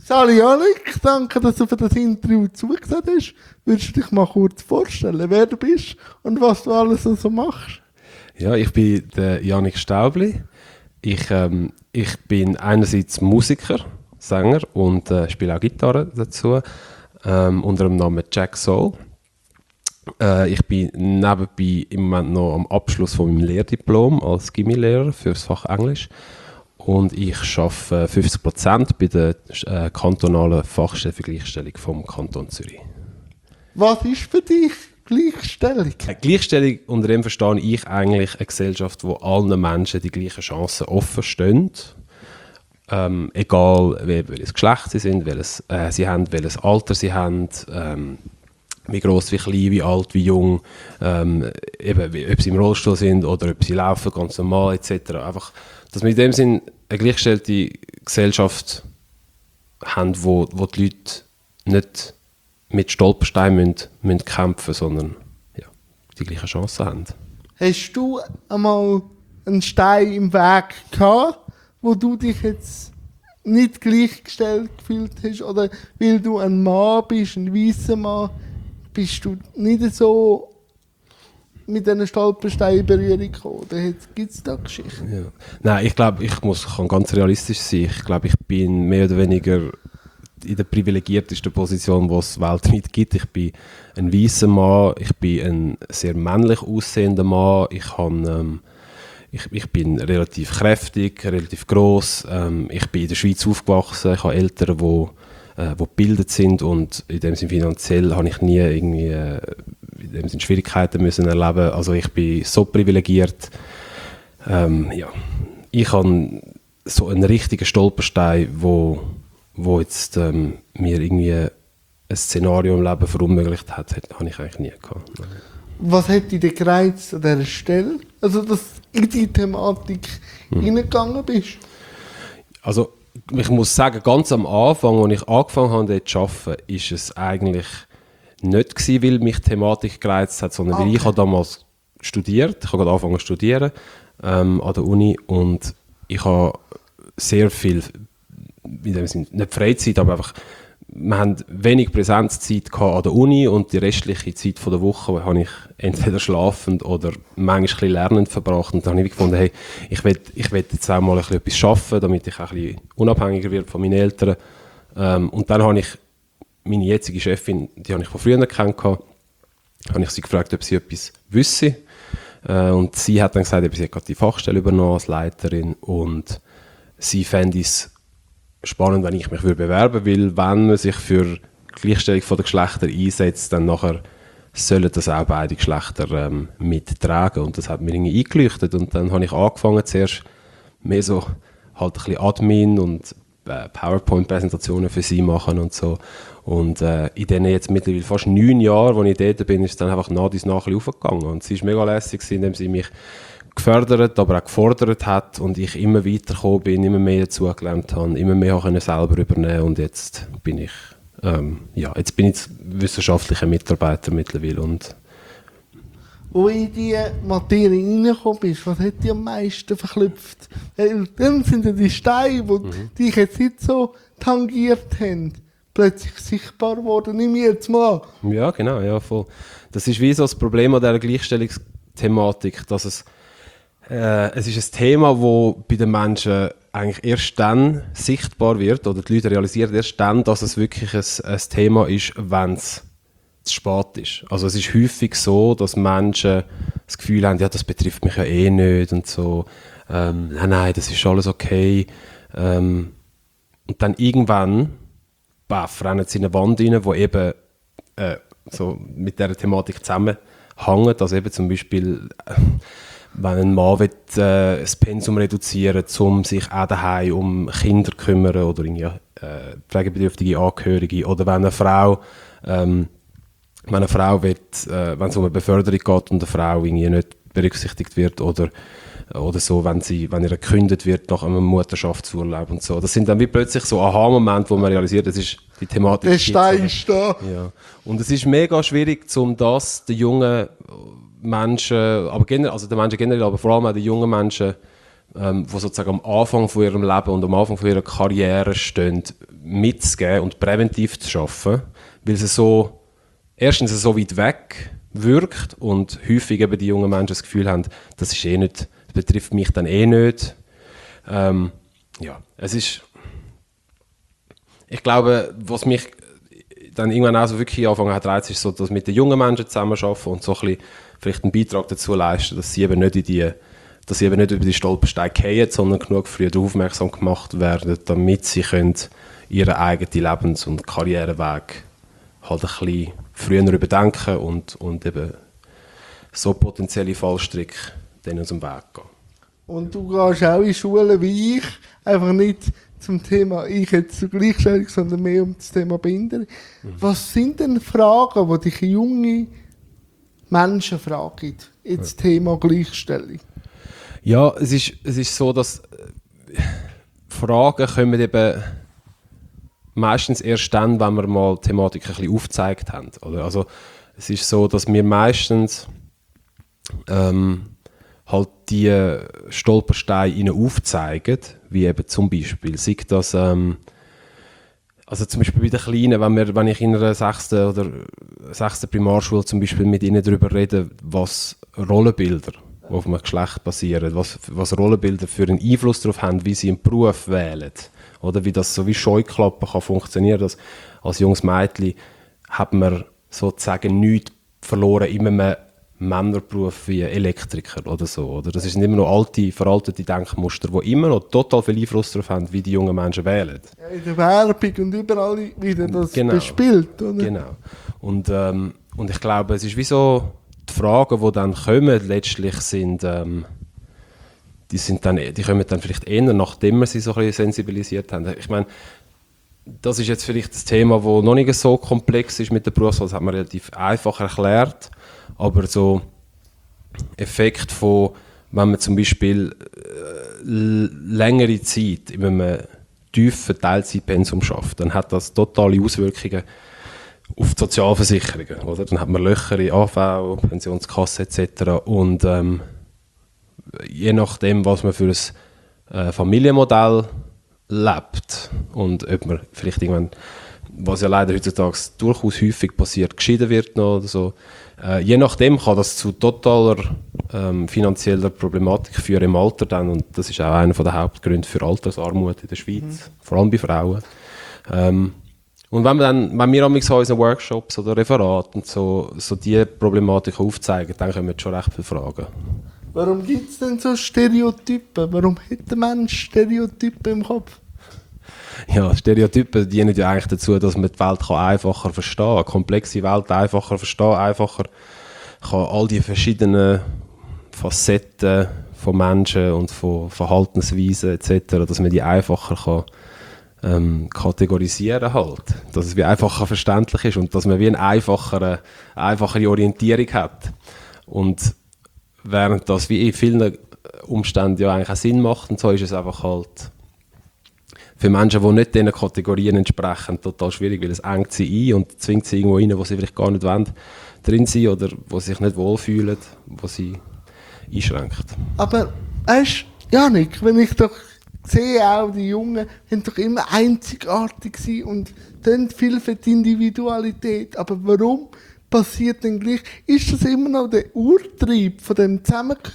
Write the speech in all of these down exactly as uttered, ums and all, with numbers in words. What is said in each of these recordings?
Sali Alex, danke, dass du für das Interview zugesagt hast. Würdest du dich mal kurz vorstellen, wer du bist und was du alles so machst? Ja, ich bin der Janik Staubli. Ich, ähm, ich bin einerseits Musiker, Sänger und äh, spiele auch Gitarre dazu, ähm, unter dem Namen Jack Soul. Äh, ich bin nebenbei im Moment noch am Abschluss von meinem Lehrdiplom als Gimmi-Lehrer für das Fach Englisch. Und ich arbeite fünfzig Prozent bei der äh, kantonalen Fachstelle für Gleichstellung vom Kanton Zürich. Was ist für dich Gleichstellung? Äh, Gleichstellung, unter dem verstehe ich eigentlich eine Gesellschaft, wo allen Menschen die gleichen Chancen offen stehen. Ähm, egal welches Geschlecht sie sind, welches, äh, sie haben, welches Alter sie haben, ähm, wie gross, wie klein, wie alt, wie jung, ähm, eben, wie, ob sie im Rollstuhl sind oder ob sie laufen, ganz normal et cetera. Einfach, dass wir in dem Sinn eine gleichgestellte Gesellschaft haben, wo, wo die Leute nicht mit Stolpersteinen müssen, müssen kämpfen, sondern ja, die gleichen Chancen haben. Hast du einmal einen Stein im Weg gehabt, wo du dich jetzt nicht gleichgestellt gefühlt hast? Oder weil du ein Mann bist, ein weißer Mann, bist du nicht so mit diesen Stolpersteinen in Berührung gekommen? Oder gibt es da Geschichten? Ja. Nein, ich glaube, ich muss, kann ganz realistisch sein. Ich glaube, ich bin mehr oder weniger in der privilegiertesten Position, die es weltweit gibt. Ich bin ein weißer Mann, ich bin ein sehr männlich aussehender Mann, ich, habe, ähm, ich, ich bin relativ kräftig, relativ gross, ähm, ich bin in der Schweiz aufgewachsen, ich habe Eltern, die äh, gebildet sind und in dem Sinne finanziell habe ich nie irgendwie äh, in dem Sinne Schwierigkeiten müssen erleben. Also ich bin so privilegiert. Ähm, ja. Ich habe so einen richtigen Stolperstein, wo wo jetzt ähm, mir irgendwie ein Szenario im Leben verunmöglicht hat, habe ich eigentlich nie gehabt. Was hat dich denn gereizt an dieser Stelle? Also, dass du in die Thematik hm. reingegangen bist? Also, ich muss sagen, ganz am Anfang, als ich angefangen habe, dort zu arbeiten, ist es eigentlich nicht gewesen, weil mich die Thematik gereizt hat, sondern okay. weil ich habe damals studiert, ich habe gerade angefangen zu studieren ähm, an der Uni und ich habe sehr viel in dem Sinne, nicht Freizeit, aber einfach, wir haben wenig Präsenzzeit an der Uni und die restliche Zeit von der Woche habe ich entweder schlafend oder manchmal ein bisschen lernend verbracht. Und dann habe ich gefunden, hey, ich will, ich will jetzt auch mal ein bisschen etwas schaffen, damit ich auch ein bisschen unabhängiger werde von meinen Eltern. Ähm, und dann habe ich meine jetzige Chefin, die habe ich von früher kennengelernt, habe ich sie gefragt, ob sie etwas wüsste. Äh, und sie hat dann gesagt, sie hat gerade die Fachstelle übernommen als Leiterin und sie fände es spannend, wenn ich mich würde bewerben will, wenn man sich für Gleichstellung der Geschlechter einsetzt, dann nachher sollen das auch beide Geschlechter ähm, mittragen. Und das hat mir irgendwie eingeleuchtet. Und dann habe ich angefangen, zuerst mehr so halt ein bisschen Admin und äh, PowerPoint-Präsentationen für sie machen und so. Und äh, in denen jetzt mittlerweile fast neun Jahren, als ich dort bin, ist es dann einfach nach und nach aufgegangen. Und sie war mega lässig, indem sie mich gefördert, aber auch gefordert hat und ich immer weitergekommen bin, immer mehr dazugelernt habe, immer mehr auch selber übernehmen und jetzt bin ich ähm, ja, jetzt bin ich wissenschaftlicher Mitarbeiter mittlerweile. Und wo in diese Materie reingekommen bist, was hat dich am meisten verklüpft? Weil dann sind ja die Steine, die mhm. dich jetzt nicht so tangiert haben, plötzlich sichtbar geworden. Nimm ich jetzt mal an. Ja, genau, ja, voll. Das ist wie so das Problem an dieser Gleichstellungsthematik, dass es Äh, es ist ein Thema, das bei den Menschen eigentlich erst dann sichtbar wird oder die Leute realisieren erst dann, dass es wirklich ein, ein Thema ist, wenn es zu spät ist. Also es ist häufig so, dass Menschen das Gefühl haben, ja, das betrifft mich ja eh nicht und so, ähm, nein, nein, das ist alles okay. Ähm, und dann irgendwann baff, rennen sie in eine Wand rein, die eben äh, so mit dieser Thematik zusammenhängt. Also eben zum Beispiel äh, wenn ein Mann will, äh, das Pensum reduzieren will, um sich auch daheim um Kinder zu kümmern oder irgendwie, äh, pflegebedürftige Angehörige. Oder wenn eine Frau, ähm, wenn eine Frau will, äh, wenn es um eine Beförderung geht und eine Frau irgendwie nicht berücksichtigt wird oder, oder so, wenn, sie, wenn ihr gekündigt wird nach einem Mutterschaftsurlaub und so. Das sind dann wie plötzlich so Aha-Momente, wo man realisiert, das ist die Thematik. Der Stein ist da. Ja. Und es ist mega schwierig, um das den jungen Menschen, aber generell, also den Menschen generell, aber vor allem auch den jungen Menschen ähm, die sozusagen am Anfang von ihrem Leben und am Anfang von ihrer Karriere stehen, mitzugeben und präventiv zu arbeiten, weil sie so, erstens so weit weg wirkt und häufig eben die jungen Menschen das Gefühl haben, das ist eh nicht, das betrifft mich dann eh nicht. Ähm, ja, es ist, ich glaube, was mich dann irgendwann auch so wirklich angefangen hat reizt, ist so, dass mit den jungen Menschen zusammenarbeiten und so ein bisschen vielleicht einen Beitrag dazu leisten, dass sie eben nicht in die, dass sie eben nicht über die Stolpersteine fallen, sondern genug früh darauf aufmerksam gemacht werden, damit sie können ihren eigenen Lebens- und Karriereweg halt ein bisschen früher überdenken und, und eben so potenzielle Fallstricke denen aus dem Weg gehen. Und du gehst auch in Schulen wie ich, einfach nicht zum Thema ich jetzt zur Gleichstellung, sondern mehr um das Thema Behinderung. Mhm. Was sind denn Fragen, die dich junge Menschen fragen, jetzt ja. Thema Gleichstellung? Ja, es ist, es ist so, dass Fragen kommen eben meistens erst dann, wenn wir mal die Thematik ein bisschen aufgezeigt haben. Oder? Also es ist so, dass wir meistens ähm, halt die Stolpersteine ihnen aufzeigen, wie eben zum Beispiel, sei das, ähm, also zum Beispiel bei den Kleinen, wenn, wir, wenn ich in einer sechsten oder sechsten Primarschule zum Beispiel mit ihnen darüber rede, was Rollenbilder auf einem Geschlecht basieren, was, was Rollenbilder für einen Einfluss darauf haben, wie sie einen Beruf wählen, oder wie das so wie Scheuklappen kann funktionieren. Dass als junges Mädchen hat man sozusagen nichts verloren in einem Männerberuf wie Elektriker oder so. Oder? Das sind immer noch alte, veraltete Denkmuster, die immer noch total viel Einfluss darauf haben, wie die jungen Menschen wählen. Ja, in der Werbung und überall wieder das genau. bespielt. Oder? Genau. Und, ähm, und ich glaube, es ist wie so, die Fragen, die dann kommen, letztlich sind, ähm, die, sind dann, die kommen dann vielleicht eher, nachdem wir sie so ein bisschen sensibilisiert haben. Ich meine, das ist jetzt vielleicht das Thema, das noch nicht so komplex ist mit der Berufswahl, das hat man relativ einfach erklärt, aber so Effekt von, wenn man zum Beispiel äh, längere Zeit in einem tiefen Teilzeitpensum schafft, dann hat das totale Auswirkungen auf die Sozialversicherungen. Oder? Dann hat man Löcher in A V, Pensionskasse et cetera. Und ähm, je nachdem, was man für ein äh, Familienmodell lebt und ob man vielleicht irgendwann, was ja leider heutzutage durchaus häufig passiert, geschieden wird noch oder so, äh, je nachdem kann das zu totaler ähm, finanzieller Problematik führen im Alter dann, und das ist auch einer der Hauptgründe für Altersarmut in der Schweiz, mhm. vor allem bei Frauen. Ähm, und wenn wir dann, wenn wir an unseren Workshops oder Referaten so, so diese Problematik aufzeigen, dann kommen schon recht viele Fragen. Warum gibt es denn so Stereotypen? Warum hat der Mensch Stereotypen im Kopf? Ja, Stereotypen dienen ja eigentlich dazu, dass man die Welt kann einfacher verstehen kann, eine komplexe Welt einfacher verstehen, einfacher kann all die verschiedenen Facetten von Menschen und von Verhaltensweisen et cetera, dass man die einfacher kann ähm, kategorisieren halt, dass es wie einfacher verständlich ist und dass man wie eine einfachere, einfachere Orientierung hat. Und während das wie in vielen Umständen ja eigentlich auch Sinn macht, und so ist es einfach halt für Menschen, die nicht diesen Kategorien entsprechen, total schwierig, weil es engt sie ein und zwingt sie irgendwo rein, wo sie vielleicht gar nicht wollen, drin sind oder wo sie sich nicht wohlfühlen, wo sie einschränkt. Aber weißt du, Janik, wenn ich doch sehe, auch die Jungen sind doch immer einzigartig gewesen und tun viel für die Individualität. Aber warum passiert denn gleich? Ist das immer noch der Urtrieb von dem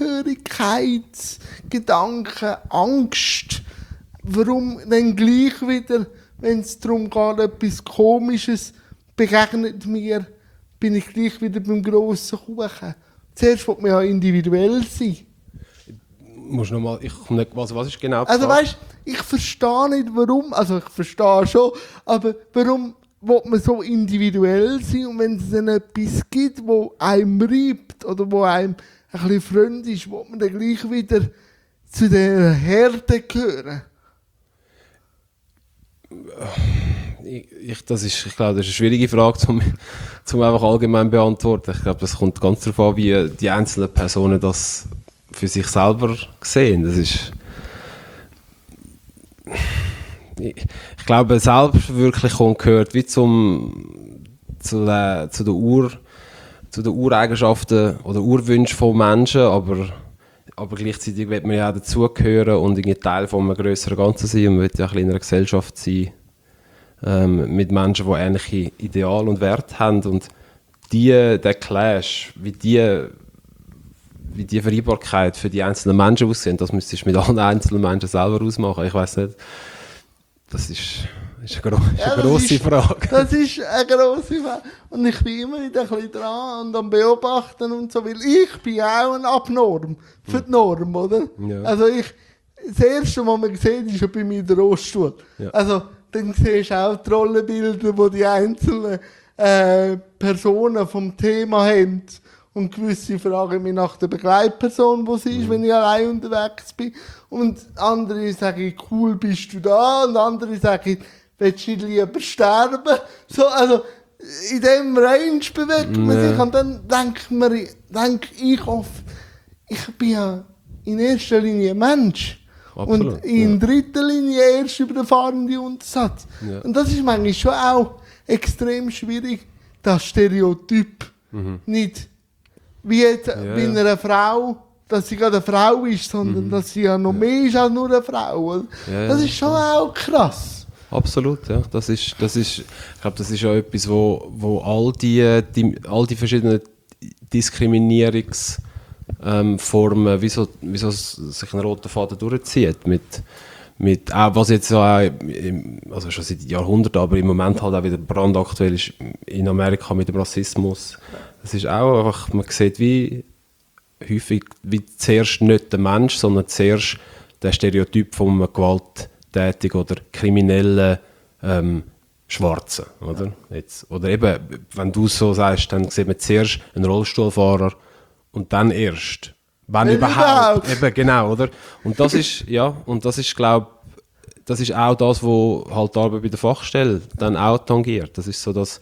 Zusammengehörigkeitsgedanken, Angst? Warum dann gleich wieder, wenn es darum geht, etwas Komisches begegnet mir, bin ich gleich wieder beim grossen Kuchen? Zuerst will man ja individuell sein. Musst noch mal, ich komme nicht, was, was ist genau die Also weißt, ich verstehe nicht, warum, also ich verstehe schon, aber warum will man so individuell sein, und wenn es dann etwas gibt, wo einem reibt oder wo einem ein bisschen Freund ist, will man dann gleich wieder zu der Herde gehören? Ich, ich, das ist, ich glaube, das ist eine schwierige Frage, zum, zum einfach allgemein beantworten. Ich glaube, das kommt ganz darauf an, wie die einzelnen Personen das für sich selber sehen. Das ist, ich, ich glaube, Selbstverwirklichung gehört wie zum, zu, der, zu, der Ur, zu den Ureigenschaften oder Urwünschen von Menschen, aber aber gleichzeitig will man ja auch dazugehören und irgendwie Teil von einem grösseren Ganzen sein und man will ja auch in einer Gesellschaft sein ähm, mit Menschen, die ähnliche Ideale und Werte haben und die, der Clash, wie die, wie die Vereinbarkeit für die einzelnen Menschen aussehen, das müsstest du mit allen einzelnen Menschen selber ausmachen. Ich weiss nicht, das ist, ist eine, gro ist eine ja, grosse ist, Frage. Das ist eine grosse Frage. Und ich bin immer wieder ein bisschen dran und am Beobachten und so, weil ich bin auch ein Abnorm für die Norm, oder? Ja. Also ich, das Erste, was man sieht, ist ja bei mir der Roststuhl. Ja. Also dann siehst du auch die Rollenbilder, wo die einzelnen äh, Personen vom Thema haben. Und gewisse fragen mich nach der Begleitperson, wo sie ist, mhm. wenn ich allein unterwegs bin. Und andere sagen, cool, bist du da? Und andere sagen, willst du lieber sterben? So, also, in diesem Range bewegt man nee. sich. Und dann denkt man, denke ich oft, ich bin ja in erster Linie Mensch. Absolut, und in ja. dritter Linie erst über den fahrenden Untersatz. Ja. Und das ist manchmal schon auch extrem schwierig, das Stereotyp mhm. nicht wie jetzt ja, bei einer ja. Frau, dass sie gerade eine Frau ist, sondern mhm. dass sie ja noch ja. mehr ist als nur eine Frau. Ja, das ist schon ja. auch krass. Absolut, ja. Das ist, das ist, ich glaube, das ist auch etwas, wo, wo all, die, die, all die verschiedenen Diskriminierungsformen, ähm, wie, so, wie so sich ein roter Faden durchzieht. Mit, mit, auch was jetzt auch, im, also schon seit Jahrhunderten, aber im Moment halt auch wieder brandaktuell ist in Amerika mit dem Rassismus. Das ist auch einfach, man sieht wie häufig wie zuerst nicht der Mensch, sondern zuerst der Stereotyp von einem gewalttätigen oder kriminellen ähm, Schwarzen. Oder? Jetzt, oder eben, wenn du so sagst, dann sieht man zuerst einen Rollstuhlfahrer und dann erst, wenn überhaupt. Eben, genau, oder? Und das ist, ja, und das ist, glaube das ist auch das, was halt die Arbeit bei der Fachstelle dann auch tangiert. Das ist so, dass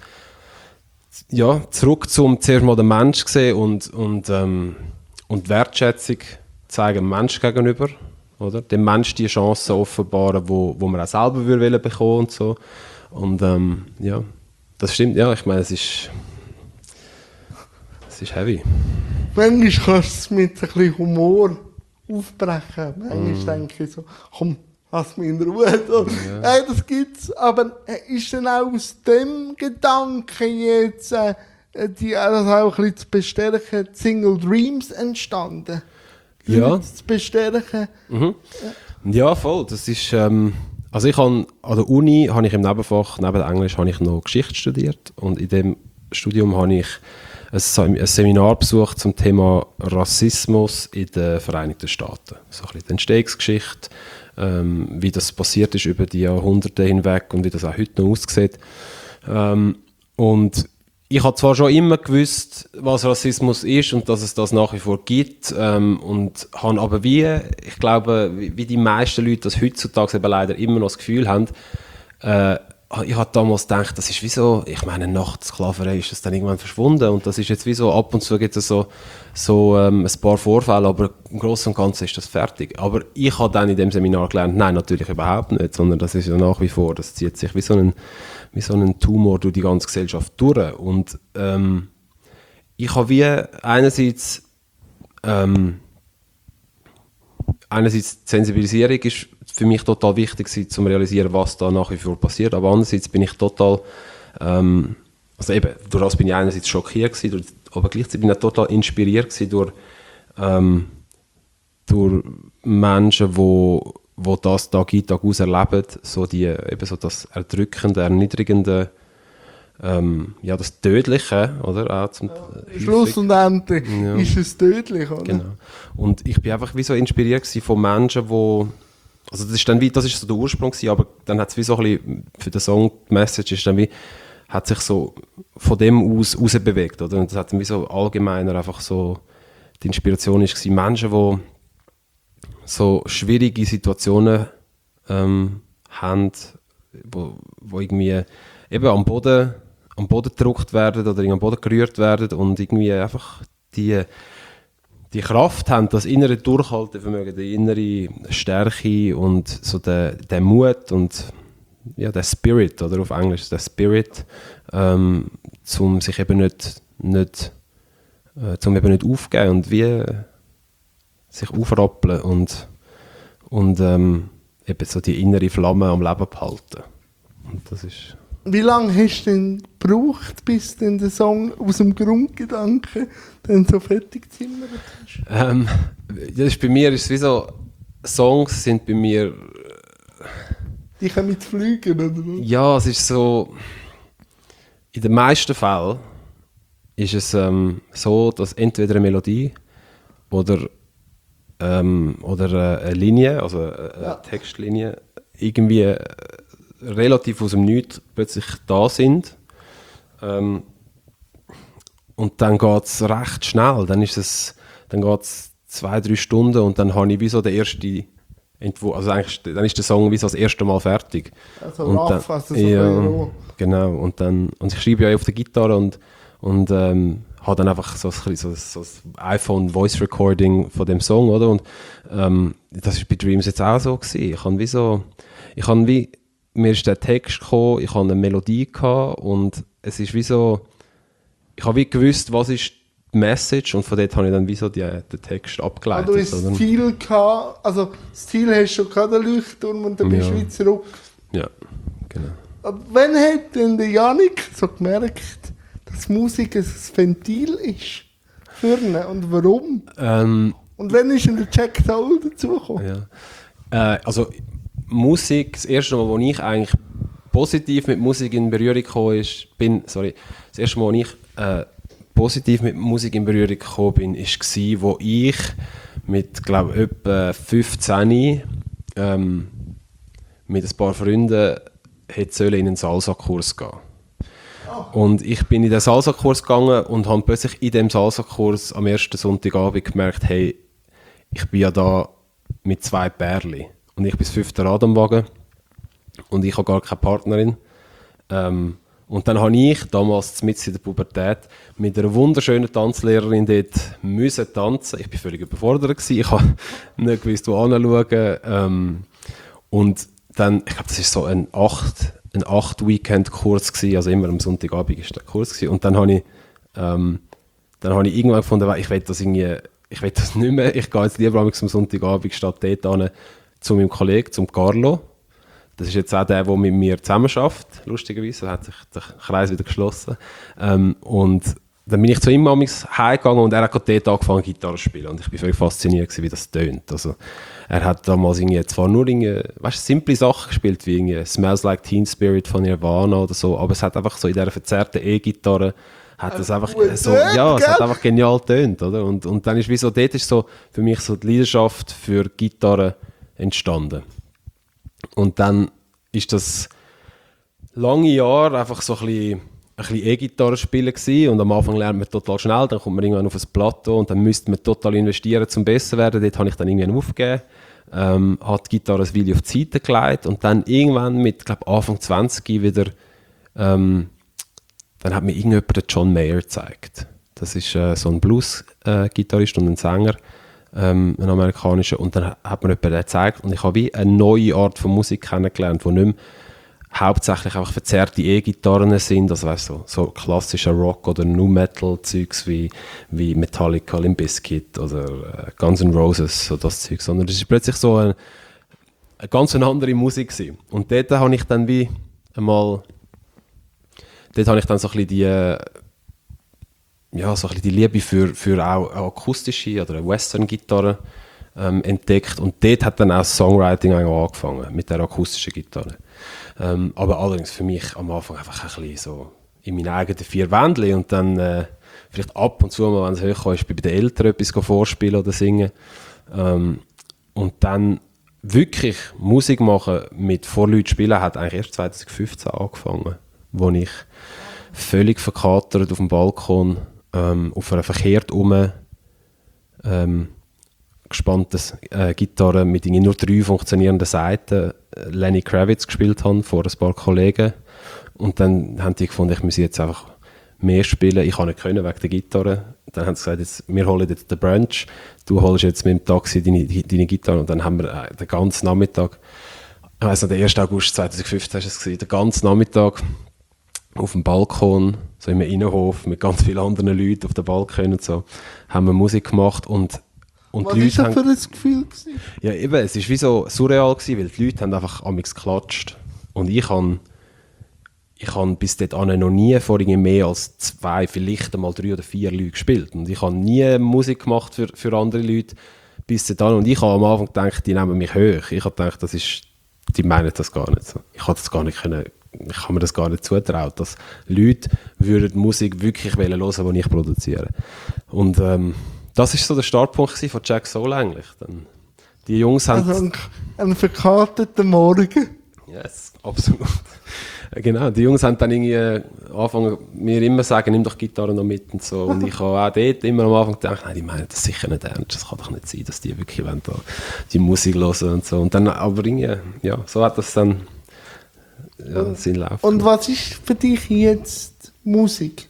ja, zurück zum zuerst mal den Mensch sehen und, und, ähm, und Wertschätzung zeigen dem Mensch gegenüber, oder? Dem Mensch die Chancen offenbaren, wo, wo man auch selber würde bekommen und so. Und ähm, ja, das stimmt, ja, ich meine, es ist es ist heavy. Manchmal kannst du es mit ein bisschen Humor aufbrechen. Manchmal mm. denke ich so, komm, lass mich in Ruhe. So. Ja. Hey, das gibt's. Aber ist dann auch aus dem Gedanken jetzt, äh, die, das auch ein bisschen zu bestärken, Single Dreams entstanden? Ja. Leute zu bestärken. Mhm. Ja. ja, voll. Das ist, ähm, also ich habe, an der Uni habe ich im Nebenfach, neben Englisch, habe ich noch Geschichte studiert. Und in dem Studium habe ich ein, ein Seminar besucht zum Thema Rassismus in den Vereinigten Staaten. So ein bisschen die Entstehungsgeschichte. Ähm, wie das passiert ist über die Jahrhunderte hinweg und wie das auch heute noch aussieht. Ähm, und ich habe zwar schon immer gewusst, was Rassismus ist und dass es das nach wie vor gibt, ähm, und habe aber wie, ich glaube, wie, wie die meisten Leute das heutzutage eben leider immer noch das Gefühl haben, äh, ich habe damals gedacht, das ist wie so, ich meine, nach der Sklaverei ist das dann irgendwann verschwunden und das ist jetzt wie so, ab und zu gibt es so, so ähm, ein paar Vorfälle, aber im Großen und Ganzen ist das fertig. Aber ich habe dann in dem Seminar gelernt, nein, natürlich überhaupt nicht, sondern das ist ja nach wie vor, das zieht sich wie so ein, wie so ein Tumor durch die ganze Gesellschaft durch. Und ähm, ich habe wie einerseits, ähm, einerseits die Sensibilisierung ist für mich total wichtig gewesen, zum realisieren, was da nach wie vor passiert. Aber andererseits bin ich total, ähm, also eben, durch das bin ich einerseits schockiert gewesen, durch, aber gleichzeitig bin ich total inspiriert gewesen durch, ähm, durch Menschen, wo, wo das Tag ein, Tag aus erleben, so die, eben so das erdrückende, erniedrigende, ähm, ja, das Tödliche, oder? Auch zum, ja, Schluss und Ende ja. ist es tödlich, oder? Genau. Und ich bin einfach wie so inspiriert gewesen von Menschen, wo, also das ist dann wie, das ist so der Ursprung gewesen, aber dann hat es wie so ein bisschen, für den Song, die Message ist dann wie, hat sich so von dem aus rausbewegt, oder? Und das hat dann wie so allgemeiner einfach so, die Inspiration ist gewesen, Menschen, die so schwierige Situationen ähm, haben, wo, wo irgendwie eben am Boden, am Boden gedrückt werden oder am Boden gerührt werden und irgendwie einfach die, die Kraft haben, das innere Durchhaltevermögen, die innere Stärke und so der, der Mut und ja, der Spirit, oder auf Englisch der Spirit, ähm, zum sich eben nicht, nicht, äh, zum eben nicht aufgeben und wie sich aufrappeln und, und ähm, eben so die innere Flamme am Leben behalten. Und das ist... Wie lange hast du denn gebraucht, bis denn der Song aus dem Grundgedanken dann so fertig gezimmert ist? Ähm, das ist bei mir ist es wie so, Songs sind bei mir... Die können mit fliegen, oder was? Ja, es ist so... In den meisten Fällen ist es ähm, so, dass entweder eine Melodie oder, ähm, oder eine Linie, also eine Ja. Textlinie, irgendwie äh, relativ aus dem Nichts plötzlich da sind. Ähm, und dann geht es recht schnell. Dann ist es, dann geht es zwei, drei Stunden und dann habe ich wie so den ersten Entwurf, also eigentlich, dann ist der Song wie so das erste Mal fertig. Also und rough, dann, also so ja, ein bisschen roh. genau. Und dann, und ich schreibe ja auf der Gitarre und, und ähm, habe dann einfach so ein, so, so ein iPhone Voice Recording von dem Song, oder? Und ähm, das ist bei Dreams jetzt auch so gewesen. Ich habe wie so, ich habe wie, mir ist der Text gekommen, ich habe eine Melodie gehabt und es ist wie so, ich habe wie gewusst, was ist die Message und von dort habe ich dann wie so die, den Text abgeleitet. Also du hast das oder? Ziel gehabt, also das Ziel hast du schon gehabt, den Leuchtturm, und dann bist du Ja. wieder zurück. Ja, genau. Aber wann hat denn der Yannick so gemerkt, dass Musik ein Ventil ist für ihn und warum? Ähm, Und wann ist denn der Jack Soul dazugekommen? ja. Äh, also Musik, das erste Mal, wo ich eigentlich positiv mit Musik in Berührung gekommen ist, bin, sorry, das erste Mal, wo ich äh, positiv mit Musik in Berührung gekommen bin, ist gsi, wo ich mit, glaube ich, etwa fünfzehn ähm, mit ein paar Freunden hätte in einen Salsa-Kurs gehen. Und ich bin in den Salsa-Kurs gegangen und habe plötzlich in dem Salsa-Kurs am ersten Sonntagabend gemerkt, hey, ich bin ja da mit zwei Pärchen. Und ich bin das fünfte Rad am Wagen und ich habe gar keine Partnerin. Ähm, und dann habe ich damals mitten in der Pubertät mit einer wunderschönen Tanzlehrerin dort müssen tanzen. Ich war völlig überfordert gewesen. Ich habe nicht gewusst, wo hinschauen. Ähm, und dann, ich glaube, das war so ein acht, ein acht Weekend-Kurs gewesen, also immer am Sonntagabend war der Kurs gewesen. Und dann habe ich, ähm, dann habe ich irgendwann gefunden, ich will das irgendwie, ich will das nicht mehr. Ich gehe jetzt lieber am Sonntagabend statt dort hin zu meinem Kollegen, zum Carlo. Das ist jetzt auch der, der mit mir zusammen arbeitet, lustigerweise. Da hat sich der Kreis wieder geschlossen. Ähm, und dann bin ich zu ihm amigs heimgegangen und er hat gerade dort angefangen, Gitarre zu spielen. Und ich war völlig fasziniert gewesen, wie das tönt. Also, er hat damals irgendwie zwar nur irgendwie, weißt, simple Sachen gespielt, wie irgendwie Smells Like Teen Spirit von Nirvana oder so, aber es hat einfach so in dieser verzerrten E-Gitarre hat es einfach gut so, tönt, ja, es gell? hat einfach genial tönt, oder? Und, und dann ist wie so, dort ist so für mich so die Leidenschaft für Gitarre entstanden. Und dann ist das lange Jahre einfach so ein bisschen, ein bisschen E-Gitarre spielen gewesen. Und am Anfang lernt man total schnell, dann kommt man irgendwann auf ein Plateau und dann müsste man total investieren, um besser zu werden. Dort habe ich dann irgendwann aufgegeben, ähm, hat die Gitarre ein Video auf die Seite gelegt und dann irgendwann mit, glaube Anfang zwanzig wieder, ähm, dann hat mir irgendjemand den John Mayer gezeigt. Das ist äh, so ein Blues-Gitarrist äh, und ein Sänger, ähm, ein amerikanischer, und dann hat mir jemand den gezeigt und ich habe wie eine neue Art von Musik kennengelernt, die nicht mehr hauptsächlich einfach verzerrte E-Gitarren sind, also weißt, so, so klassischer Rock oder Nu-Metal-Zeugs wie, wie Metallica, Limp Bizkit oder äh, Guns N' Roses, so das Zeug, sondern es ist plötzlich so eine, eine ganz andere Musik gewesen. Und dort habe ich dann wie einmal, dort habe ich dann so ein bisschen die, äh, ja, so ein bisschen die Liebe für, für auch akustische oder Western-Gitarre ähm, entdeckt und dort hat dann auch das Songwriting angefangen, mit der akustischen Gitarre. Ähm, aber allerdings für mich am Anfang einfach ein bisschen so in meinen eigenen vier Wänden und dann äh, vielleicht ab und zu mal, wenn es hochkommt, ist bei den Eltern etwas vorspielen oder singen. Ähm, und dann wirklich Musik machen mit vor Leuten spielen hat eigentlich erst zwanzig fünfzehn angefangen, wo ich völlig verkatert auf dem Balkon ähm, auf einer verkehrt um ähm, gespanntes äh, Gitarre mit nur drei funktionierenden Seiten äh, Lenny Kravitz gespielt habe vor ein paar Kollegen und dann haben die gefunden, ich muss jetzt einfach mehr spielen, ich kann nicht können wegen der Gitarre. Dann haben sie gesagt, jetzt, wir holen jetzt den Brunch, du holst jetzt mit dem Taxi deine, deine Gitarre und dann haben wir äh, den ganzen Nachmittag, ich weiss noch, der ersten August zweitausendfünfzehn war es gewesen, den ganzen Nachmittag auf dem Balkon, so im Innenhof mit ganz vielen anderen Leuten auf dem Balkon und so, haben wir Musik gemacht und Und Was die war Leute das haben, für ein Gefühl? Gewesen? ja, eben, es war wie so surreal gewesen, weil die Leute haben einfach amigs geklatscht. Und ich habe ich han bis dahin noch nie vor irgendwie mehr als zwei, vielleicht einmal drei oder vier Leute gespielt. Und ich habe nie Musik gemacht für, für andere Leute bis dahin. Und ich habe am Anfang gedacht, die nehmen mich hoch. Ich habe gedacht, das ist, die meinen das gar nicht so. Ich habe das gar nicht können, ich habe mir das gar nicht zutraut, dass Leute würden Musik wirklich hören wollen, die ich produziere. Und ähm, das war so der Startpunkt von Jack Soul eigentlich. Dann, die Jungs haben... Also ein, ein verkarteter Morgen. Yes, absolut. Genau, die Jungs haben dann irgendwie angefangen, mir immer sagen, nimm doch Gitarre noch mit und so. Und ich habe auch dort immer am Anfang gedacht, nein, die meinen das sicher nicht ernst. Das kann doch nicht sein, dass die wirklich wollen, da die Musik hören und so. Und dann, aber irgendwie, ja, so hat das dann ja, und, seinen Lauf. Und was ist für dich jetzt Musik?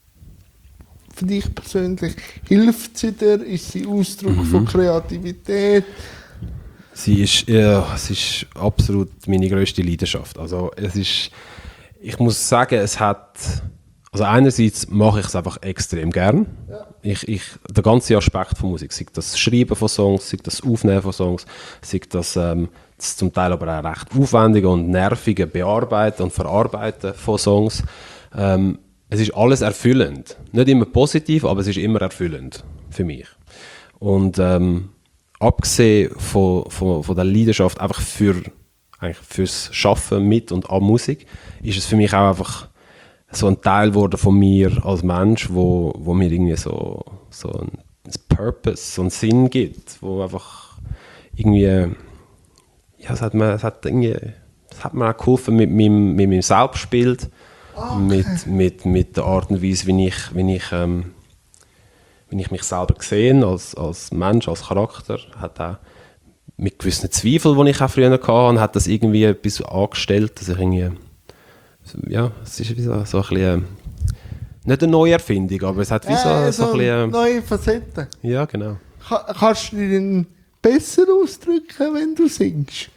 Für dich persönlich? Hilft sie dir? Ist sie Ausdruck Mhm. von Kreativität? Sie ist, ja, es ist absolut meine grösste Leidenschaft. Also es ist, ich muss sagen, es hat, also einerseits mache ich es einfach extrem gern. Ja. Ich, ich, der ganze Aspekt von Musik, sei das Schreiben von Songs, sei das Aufnehmen von Songs, sei das, ähm, das zum Teil aber auch recht aufwendige und nervige Bearbeiten und Verarbeiten von Songs. Ähm, es ist alles erfüllend. Nicht immer positiv, aber es ist immer erfüllend für mich. Und ähm, abgesehen von, von, von der Leidenschaft einfach für, eigentlich fürs Schaffen mit und an Musik, ist es für mich auch einfach so ein Teil geworden von mir als Mensch, wo, wo mir irgendwie so, so ein, ein Purpose, so einen Sinn gibt, wo einfach irgendwie, ja, es hat mir, es hat irgendwie, es hat mir auch geholfen mit meinem, mit meinem Selbstbild, okay. mit, mit, mit der Art und Weise, wie ich, wie ich ähm, wenn ich mich selber gesehen als, als Mensch, als Charakter, hat auch mit gewissen Zweifeln, die ich auch früher hatte, hat das irgendwie etwas angestellt, dass ich irgendwie, ja, es ist wie so, so ein bisschen, nicht eine Neuerfindung, aber es hat wie so, Äh, so, so ein bisschen, neue Facetten. ja, genau. Ka- kannst du dich denn besser ausdrücken, wenn du singst?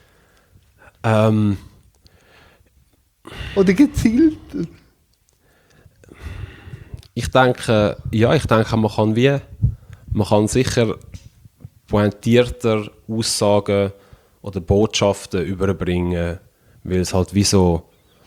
Ähm, Oder gezielter? ich denke, ja, ich denke, man kann wie, man kann sicher pointierter Aussagen oder Botschaften überbringen, weil es halt wie so,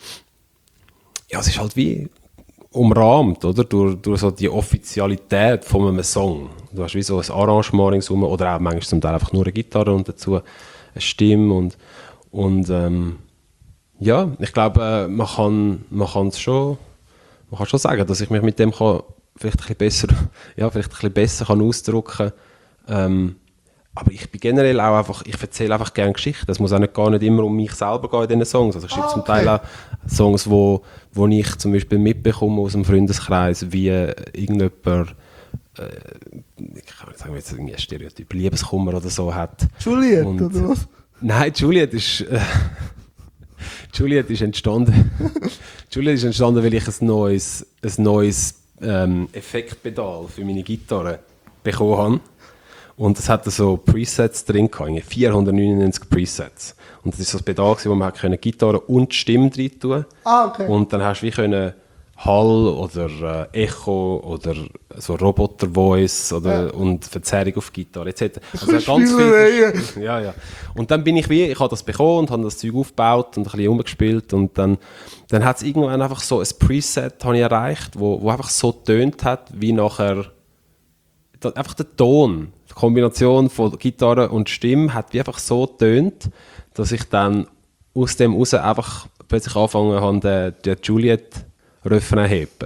ja, es ist halt wie umrahmt, oder? Durch, durch so die Offizialität von einem Song. Du hast wie so ein Arrangement ringsum oder auch manchmal zum Teil einfach nur eine Gitarre und dazu eine Stimme und, und ähm, ja, ich glaube, man kann man kann es schon Man kann schon sagen, dass ich mich mit dem kann vielleicht ein bisschen besser, ja, vielleicht ein bisschen besser kann ausdrücken kann. Ähm, aber ich bin generell auch einfach, ich erzähle einfach gerne Geschichten. Es muss auch nicht, gar nicht immer um mich selber gehen in diesen Songs. Also ich schreibe Ah, zum okay. Teil auch Songs, wo, wo ich zum Beispiel mitbekomme aus dem Freundeskreis, wie irgendjemand, äh, ich kann nicht sagen, jetzt irgendwie ein Stereotyp, Liebeskummer oder so hat. Juliette, Und, oder was? Nein, Juliette ist... Äh, Juliette ist entstanden. Juliette ist entstanden, weil ich ein neues, ein neues ähm, Effektpedal für meine Gitarre bekommen habe. Und es hatte so Presets drin, vierhundertneunundneunzig Presets. Und das war so ein Pedal, wo man können Gitarre und Stimme rein tun konnte. Ah, okay. Und dann hast du wie können Hall oder äh, Echo oder so Roboter-Voice oder, Ja. und Verzerrung auf Gitarre et cetera. Also Kannst ganz Spielereien. viel. Ja, ja. Und dann bin ich wie, ich habe das bekommen und habe das Zeug aufgebaut und ein bisschen rumgespielt und dann, dann hat es irgendwann einfach so ein Preset habe ich erreicht, wo, wo einfach so tönt hat, wie nachher da, einfach der Ton, die Kombination von Gitarre und Stimme hat wie einfach so tönt, dass ich dann aus dem raus einfach plötzlich angefangen habe, den, den Juliette Refrain heben.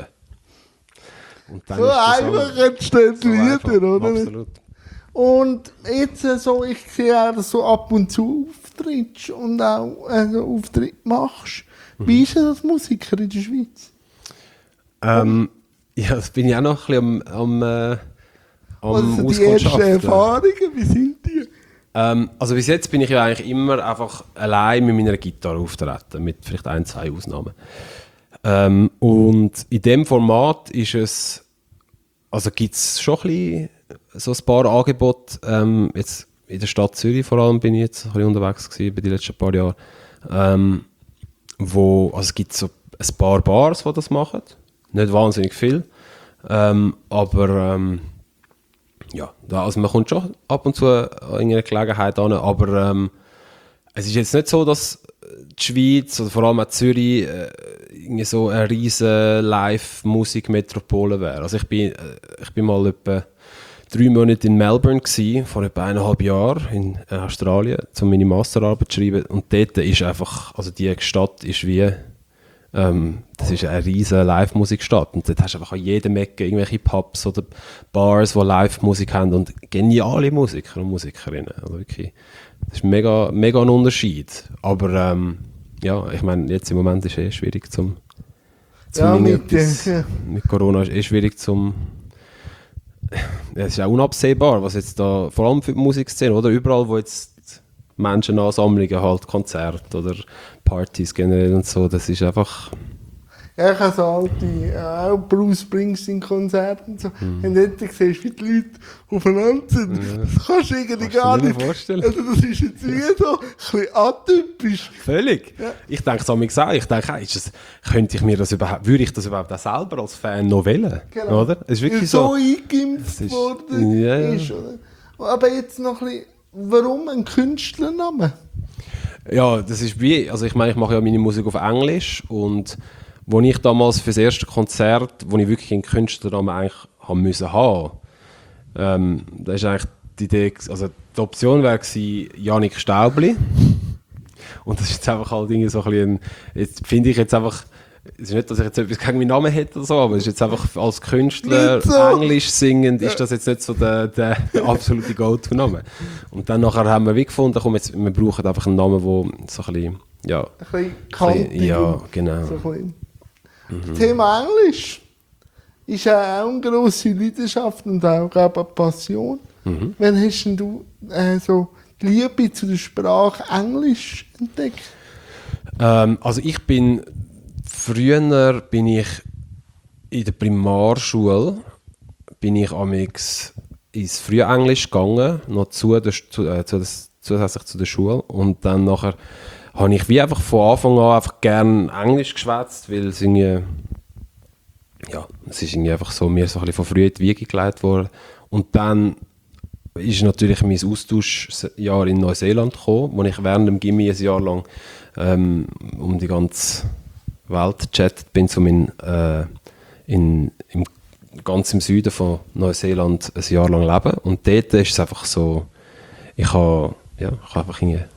Und dann So ist der Song- einfach entstehen so Lieder, einfach, oder? Absolut. Und jetzt äh, so, ich sehe auch, dass du ab und zu auftrittst und auch äh, Auftritt machst. Mhm. Wie ist denn das Musiker in der Schweiz? Ähm, ja, das bin ich auch noch ein bisschen am, am, äh, Was am sind die ersten Auskundschaften. Erfahrungen? Wie sind die? Ähm, also bis jetzt bin ich ja eigentlich immer einfach allein mit meiner Gitarre auftreten, mit vielleicht ein, zwei Ausnahmen. Ähm, und in dem Format ist es, also gibt es schon ein bisschen so ein paar Angebote, ähm, jetzt in der Stadt Zürich vor allem bin ich jetzt ein bisschen unterwegs gewesen, bei den letzten paar Jahren, ähm, wo, also es gibt so ein paar Bars, die das machen, nicht wahnsinnig viel, ähm, aber ähm, Ja, da, also man kommt schon ab und zu an irgendeine Gelegenheit an, aber ähm, es ist jetzt nicht so, dass die Schweiz oder vor allem auch Zürich äh, irgendwie so eine riesige Live-Musik-Metropole wäre. Also ich bin, äh, ich bin mal etwa drei Monate in Melbourne gewesen, vor etwa eineinhalb Jahren in äh, Australien, um meine Masterarbeit zu schreiben. Und dort ist einfach, also die Stadt ist wie, ähm, das ist eine riesige Live-Musikstadt. Und dort hast du einfach an jedem Ecke irgendwelche Pubs oder Bars, die Live-Musik haben und geniale Musiker und Musikerinnen. Also wirklich, das ist mega, mega ein Unterschied. Aber ähm, ja, ich meine, jetzt im Moment ist es eh schwierig zum, zum Ja, mit, irgendetwas- ja. mit Corona ist es eh schwierig zum. Ja, es ist auch unabsehbar, was jetzt da, vor allem für die Musikszene, oder? Überall, wo jetzt Menschenansammlungen, halt Konzerte oder Partys generell und so, das ist einfach. Ja, ich habe so alte, äh, auch Bruce Springsteen-Konzerte und so. Mhm. Und dort siehst du, wie die Leute aufeinander sind. Das kannst du irgendwie Kannst du gar dir nicht nicht. vorstellen? Also das ist jetzt wie so ein bisschen atypisch. Völlig. Ja. Ich denke es mir gesagt, ich denke, ist das, könnte ich mir das überhaupt, würde ich das überhaupt auch selber als Fan noch wählen? Genau. Oder? Es ist wirklich Weil so. so eingeimpft ist- worden ja, ja. ist. Oder? Aber jetzt noch ein bisschen, warum ein Künstlername? Ja, das ist wie, also ich meine, ich mache ja meine Musik auf Englisch und wo ich damals für das erste Konzert, wo ich wirklich einen Künstlernamen eigentlich haben müssen haben, ähm, da ist eigentlich die Idee, also die Option wäre gewesen, Jannik Staubli. Und das ist jetzt einfach halt irgendwie so ein bisschen, jetzt finde ich jetzt einfach, es ist nicht, dass ich jetzt etwas gegen meinen Namen hätte oder so, aber es ist jetzt einfach als Künstler Nicht so. Englisch singend, ist das jetzt nicht so der, der, der absolute Go-To-Name. Und dann nachher haben wir wie gefunden, komm, jetzt, wir brauchen einfach einen Namen, der so ein bisschen, ja, Ein bisschen ein kantig. bisschen, ja, und genau. So ein bisschen. Das Thema Englisch ist ja auch eine grosse Leidenschaft und auch glaube ich, eine Passion. Mhm. Wann hast denn du äh, so die Liebe zu der Sprache Englisch entdeckt? Ähm, also ich bin, früher bin ich in der Primarschule, bin ich amix ins Frühenglisch gegangen, noch zu der, zu, äh, zu, das- zusätzlich zu der Schule. Und dann nachher habe ich wie einfach von Anfang an einfach gerne Englisch geschwätzt, weil es irgendwie, ja, es ist irgendwie einfach so, mir so ein bisschen von früh in die Wiege gelegt worden. Und dann ist natürlich mein Austauschjahr in Neuseeland gekommen, wo ich während dem Gimmi ein Jahr lang ähm, um die ganze Welt gechattet bin, um in, äh, in, im, ganz im Süden von Neuseeland ein Jahr lang leben. Und dort ist es einfach so, ich habe, ja, ich habe einfach irgendwie,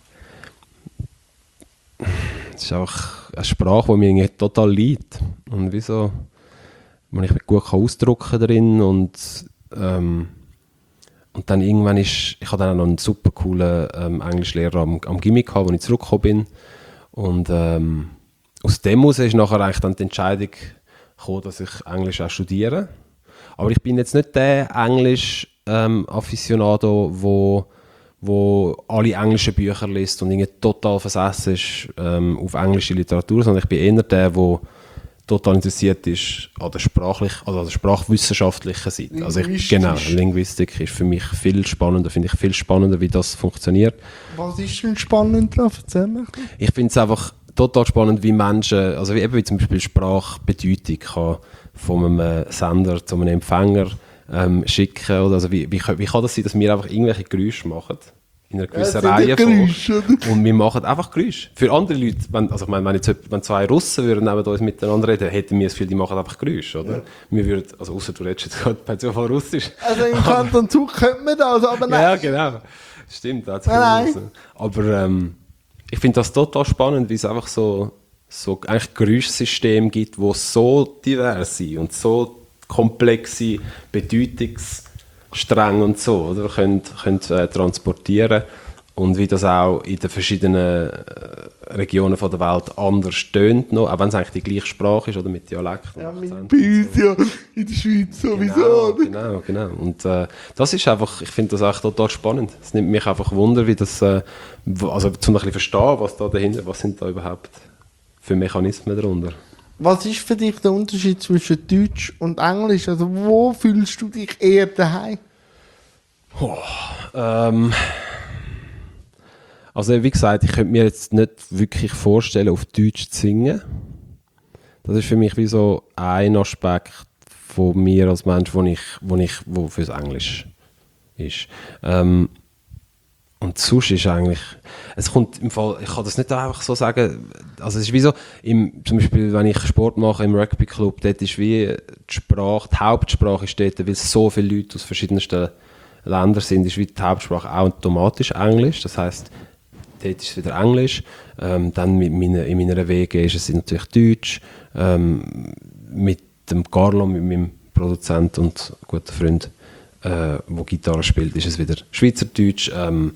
es ist einfach eine Sprache, die mir irgendwie total liegt. Und wieso, wo ich mich gut kann ausdrücken drin und ähm, und dann irgendwann ist, ich hatte dann auch noch einen super coolen ähm, Englischlehrer am, am Gimmi gehabt, wo ich zurückgekommen bin. Und ähm, aus dem heraus ist nachher eigentlich dann die Entscheidung gekommen, dass ich Englisch auch studiere. Aber ich bin jetzt nicht der Englisch-Afficionado, ähm, wo, wo alle englischen Bücher liest und irgendwie total versessen ist ähm, auf englische Literatur, sondern ich bin eher der, der total interessiert ist an der, sprachlich, also an der sprachwissenschaftlichen Seite. Also ich, Linguistisch. genau, Linguistik ist für mich viel spannender, finde ich viel spannender, wie das funktioniert. Was ist denn spannend daran? Erzähl mir. Ich finde es einfach total spannend, wie Menschen, also wie eben wie zum Beispiel Sprachbedeutung kann von einem Sender zu einem Empfänger ähm, schicken, oder also wie, wie, wie kann das sein, dass wir einfach irgendwelche Geräusche machen? In einer gewissen Ja, sind Reihe ja Geräusche, oder? und wir machen einfach Geräusche. Für andere Leute, wenn, also ich meine, wenn, jetzt, jemand- wenn zwei Russen würden neben uns miteinander reden, hätten wir das Gefühl, die machen einfach Geräusche, oder? Wir würden, also außer du redest jetzt gerade per Zufall Russisch. Also im Kanton Zug könnte man das, aber nein. Ja, genau. Stimmt, da hat's Nein, nein. viel raus. Aber ähm, ich finde das total spannend, wie es einfach so, so eigentlich Geräuschsysteme gibt, die so divers sind und so komplexe Bedeutungsstränge und so, oder, können, können äh, transportieren. Und wie das auch in den verschiedenen äh, Regionen von der Welt anders tönt, noch, auch wenn es eigentlich die gleiche Sprache ist, oder mit Dialekt. und Ja, Akzent. mit bei uns ja in der Schweiz sowieso. Genau, oder? genau, genau. Und äh, das ist einfach, ich finde das echt total spannend. Es nimmt mich einfach Wunder, wie das, äh, w- also zum ein bisschen verstehen, was da dahinter, was sind da überhaupt für Mechanismen darunter. Was ist für dich der Unterschied zwischen Deutsch und Englisch? Also wo fühlst du dich eher daheim? Ähm, also wie gesagt, ich könnte mir jetzt nicht wirklich vorstellen, auf Deutsch zu singen. Das ist für mich wie so ein Aspekt von mir als Mensch, wo ich, wo ich wo fürs Englisch ist. Ähm, und sonst ist eigentlich, es kommt im Fall, ich kann das nicht einfach so sagen, also es ist wie so, im, zum Beispiel wenn ich Sport mache im Rugby-Club, dort ist wie die Sprache, die Hauptsprache ist dort, weil so viele Leute aus verschiedensten Ländern sind, ist wie die Hauptsprache automatisch Englisch, das heisst, dort ist es wieder Englisch, ähm, dann mit meine, in meiner W G ist es natürlich Deutsch, ähm, mit dem Carlo, mit meinem Produzent und guten Freund, äh, der Gitarre spielt, ist es wieder Schweizerdeutsch, ähm,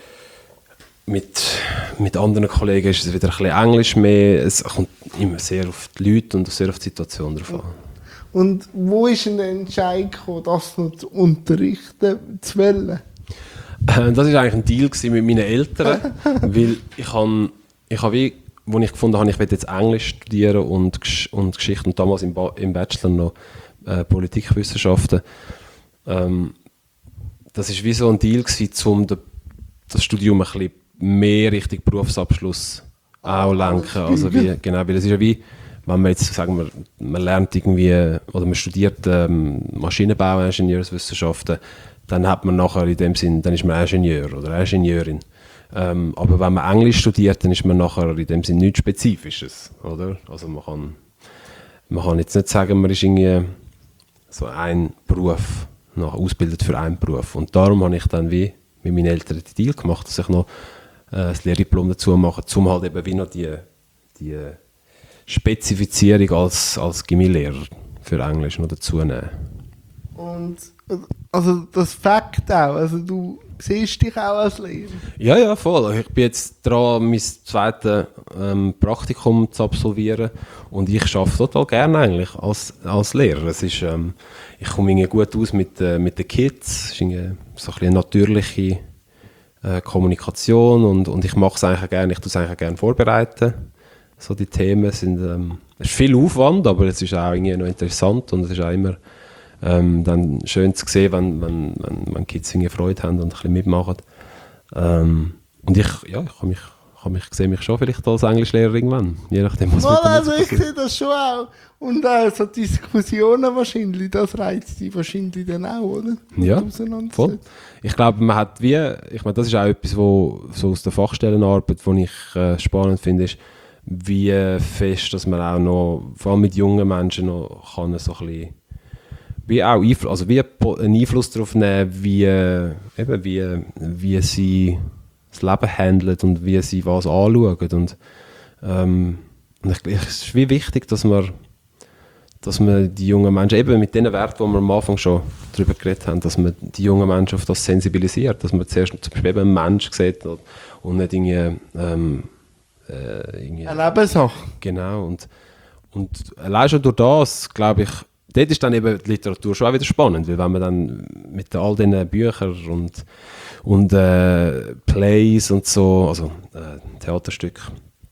mit, mit anderen Kollegen ist es wieder ein bisschen Englisch mehr, es kommt immer sehr auf die Leute und sehr auf die Situation drauf an. Und wo ist denn der Entscheid gekommen, das noch zu unterrichten, zu wollen? Das war eigentlich ein Deal mit meinen Eltern, weil ich habe, ich habe wie, wo ich gefunden habe, ich will jetzt Englisch studieren und, Gesch- und Geschichte und damals im, ba- im Bachelor noch äh, Politikwissenschaften. Ähm, das war wie so ein Deal gewesen, um de, das Studium ein bisschen mehr Richtung Berufsabschluss auch lenken. Also wie, genau, weil es ist ja wie, wenn man jetzt, sagen wir, man lernt irgendwie, oder man studiert ähm, Maschinenbau, Ingenieurswissenschaften, dann hat man nachher in dem Sinn, dann ist man Ingenieur oder Ingenieurin. Ähm, aber wenn man Englisch studiert, dann ist man nachher in dem Sinn nichts Spezifisches, oder? Also man kann, man kann jetzt nicht sagen, man ist irgendwie so ein Beruf, noch ausgebildet für einen Beruf. Und darum habe ich dann wie mit meinen Eltern den Deal gemacht, dass ich noch äh, das Lehrdiplom dazu mache, um halt eben wie noch die, die Spezifizierung als, als Gimmi-Lehrer für Englisch noch dazu nehmen. Und also das Fakt auch, also du siehst dich auch als Lehrer. Ja, ja, voll. Ich bin jetzt dran, mein zweites ähm, Praktikum zu absolvieren und ich arbeite total gerne eigentlich als, als Lehrer. Es ist, ähm, ich komme irgendwie gut aus mit, äh, mit den Kids, es ist irgendwie so ein bisschen eine natürliche äh, Kommunikation und, und ich mache es eigentlich gerne, ich tue es eigentlich gerne vorbereiten. So die Themen sind, ähm, es ist viel Aufwand, aber es ist auch irgendwie noch interessant und es ist auch immer ähm, dann schön zu sehen, wenn, wenn, wenn, wenn Kids irgendwie Freude haben und ein bisschen mitmachen. Ähm, und ich, ja, ich, mich, ich, mich, ich sehe mich schon vielleicht als Englischlehrer irgendwann, je nachdem, was Mal, mit dem also ich passiert. sehe das schon auch. Und auch so Diskussionen wahrscheinlich, das reizt dich wahrscheinlich dann auch, oder? Ja, voll. Ich glaube, man hat wie, ich meine, das ist auch etwas, wo so aus der Fachstellenarbeit, was ich äh, spannend finde, ist, wie fest, dass man auch noch, vor allem mit jungen Menschen noch, kann so ein bisschen, wie auch Einfl- also wie einen Einfluss darauf nehmen, wie, eben wie, wie sie das Leben handeln und wie sie was anschauen. Und, ähm, und ich, ich, es ist wie wichtig, dass man, dass man die jungen Menschen, eben mit den Werten, die wir am Anfang schon darüber geredet haben, dass man die jungen Menschen auf das sensibilisiert, dass man zuerst zum Beispiel eben einen Menschen sieht und nicht irgendwie, ähm, äh, irgendwie eine Nebensache. Genau, und, und allein schon durch das, glaube ich, dort ist dann eben die Literatur schon auch wieder spannend, weil wenn man dann mit all diesen Büchern und, und äh, Plays und so, also äh, Theaterstücke,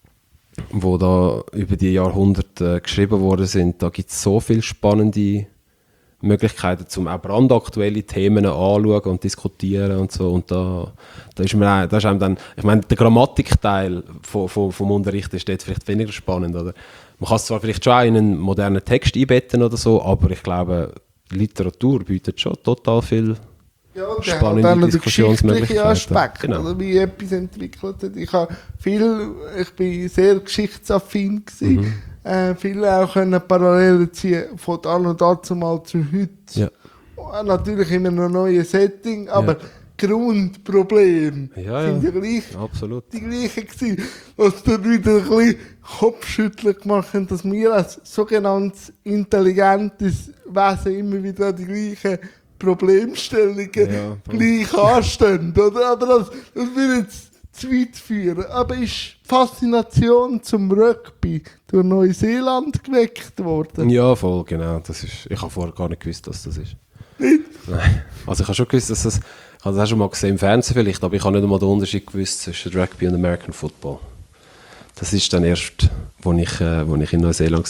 wo da über die Jahrhunderte äh, geschrieben worden sind, da gibt es so viele spannende Möglichkeiten, um auch brandaktuelle Themen anzuschauen und diskutieren und so. Und da, da ist mir auch, da ist einem dann, ich meine, der Grammatikteil von, von, vom Unterricht ist dort vielleicht weniger spannend, oder? Man kann es zwar vielleicht schon auch in einen modernen Text einbetten oder so, aber ich glaube, Literatur bietet schon total viel Ja, und spannende dann noch der Diskussionsmöglichkeiten. geschichtliche Aspekt, Genau. oder wie etwas entwickelt hat. Ich habe viel, ich bin sehr geschichtsaffin gewesen, mhm. äh, viel auch können Parallelen ziehen von dann und dazu mal zu heute. Ja. Und natürlich immer noch neue Setting, aber Ja. Grundprobleme Ja, sind ja. ja gleich Absolut. die gleichen gewesen. Was dann wieder ein bisschen Kopfschütteln gemacht hat, dass wir als sogenanntes intelligentes Wesen immer wieder an die gleichen Problemstellungen Ja, voll. gleich anstehen. Oder? Aber das, das will jetzt zu weit führen. Aber ist die Faszination zum Rugby durch Neuseeland geweckt worden? Ja, voll, genau. Das ist, ich habe vorher gar nicht gewusst, dass das ist. Nicht? Nein. Also ich habe schon gewusst, dass das, ich habe das auch schon mal gesehen im Fernsehen vielleicht, aber ich habe nicht einmal den Unterschied gewusst zwischen Rugby und American Football. Das ist dann erst, als ich, äh, als ich in Neuseeland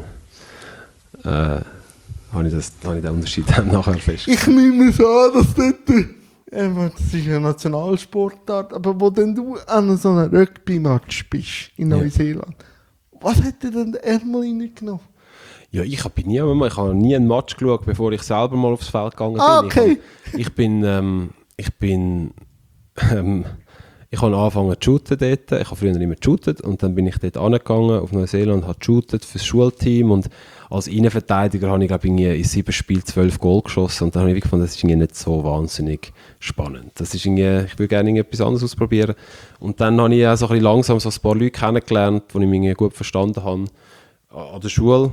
war, äh, habe ich, das, habe ich den Unterschied dann nachher festgestellt. Ich nehme es an, dass dort, äh, das ist eine Nationalsportart, aber wo denn du an so einem Rugby-Match bist in Ja. Neuseeland, was hat dir denn der Ärmel reingenommen? Ja, ich bin nie, ich habe nie einen Match geschaut, bevor ich selber mal aufs Feld gegangen bin. Ah, okay. Ich, hab, ich bin, ähm, ich bin, ähm, ich habe angefangen zu shooten dort. Ich habe früher immer geshootet und dann bin ich dort angegangen auf Neuseeland, habe geshootet für das Schulteam und als Innenverteidiger habe ich, glaube ich, in sieben Spielen zwölf Goal geschossen und dann habe ich gefunden, das ist irgendwie nicht so wahnsinnig spannend. Das ist irgendwie, ich würde gerne etwas anderes ausprobieren. Und dann habe ich auch so ein bisschen langsam so ein paar Leute kennengelernt, die ich mich gut verstanden habe an der Schule.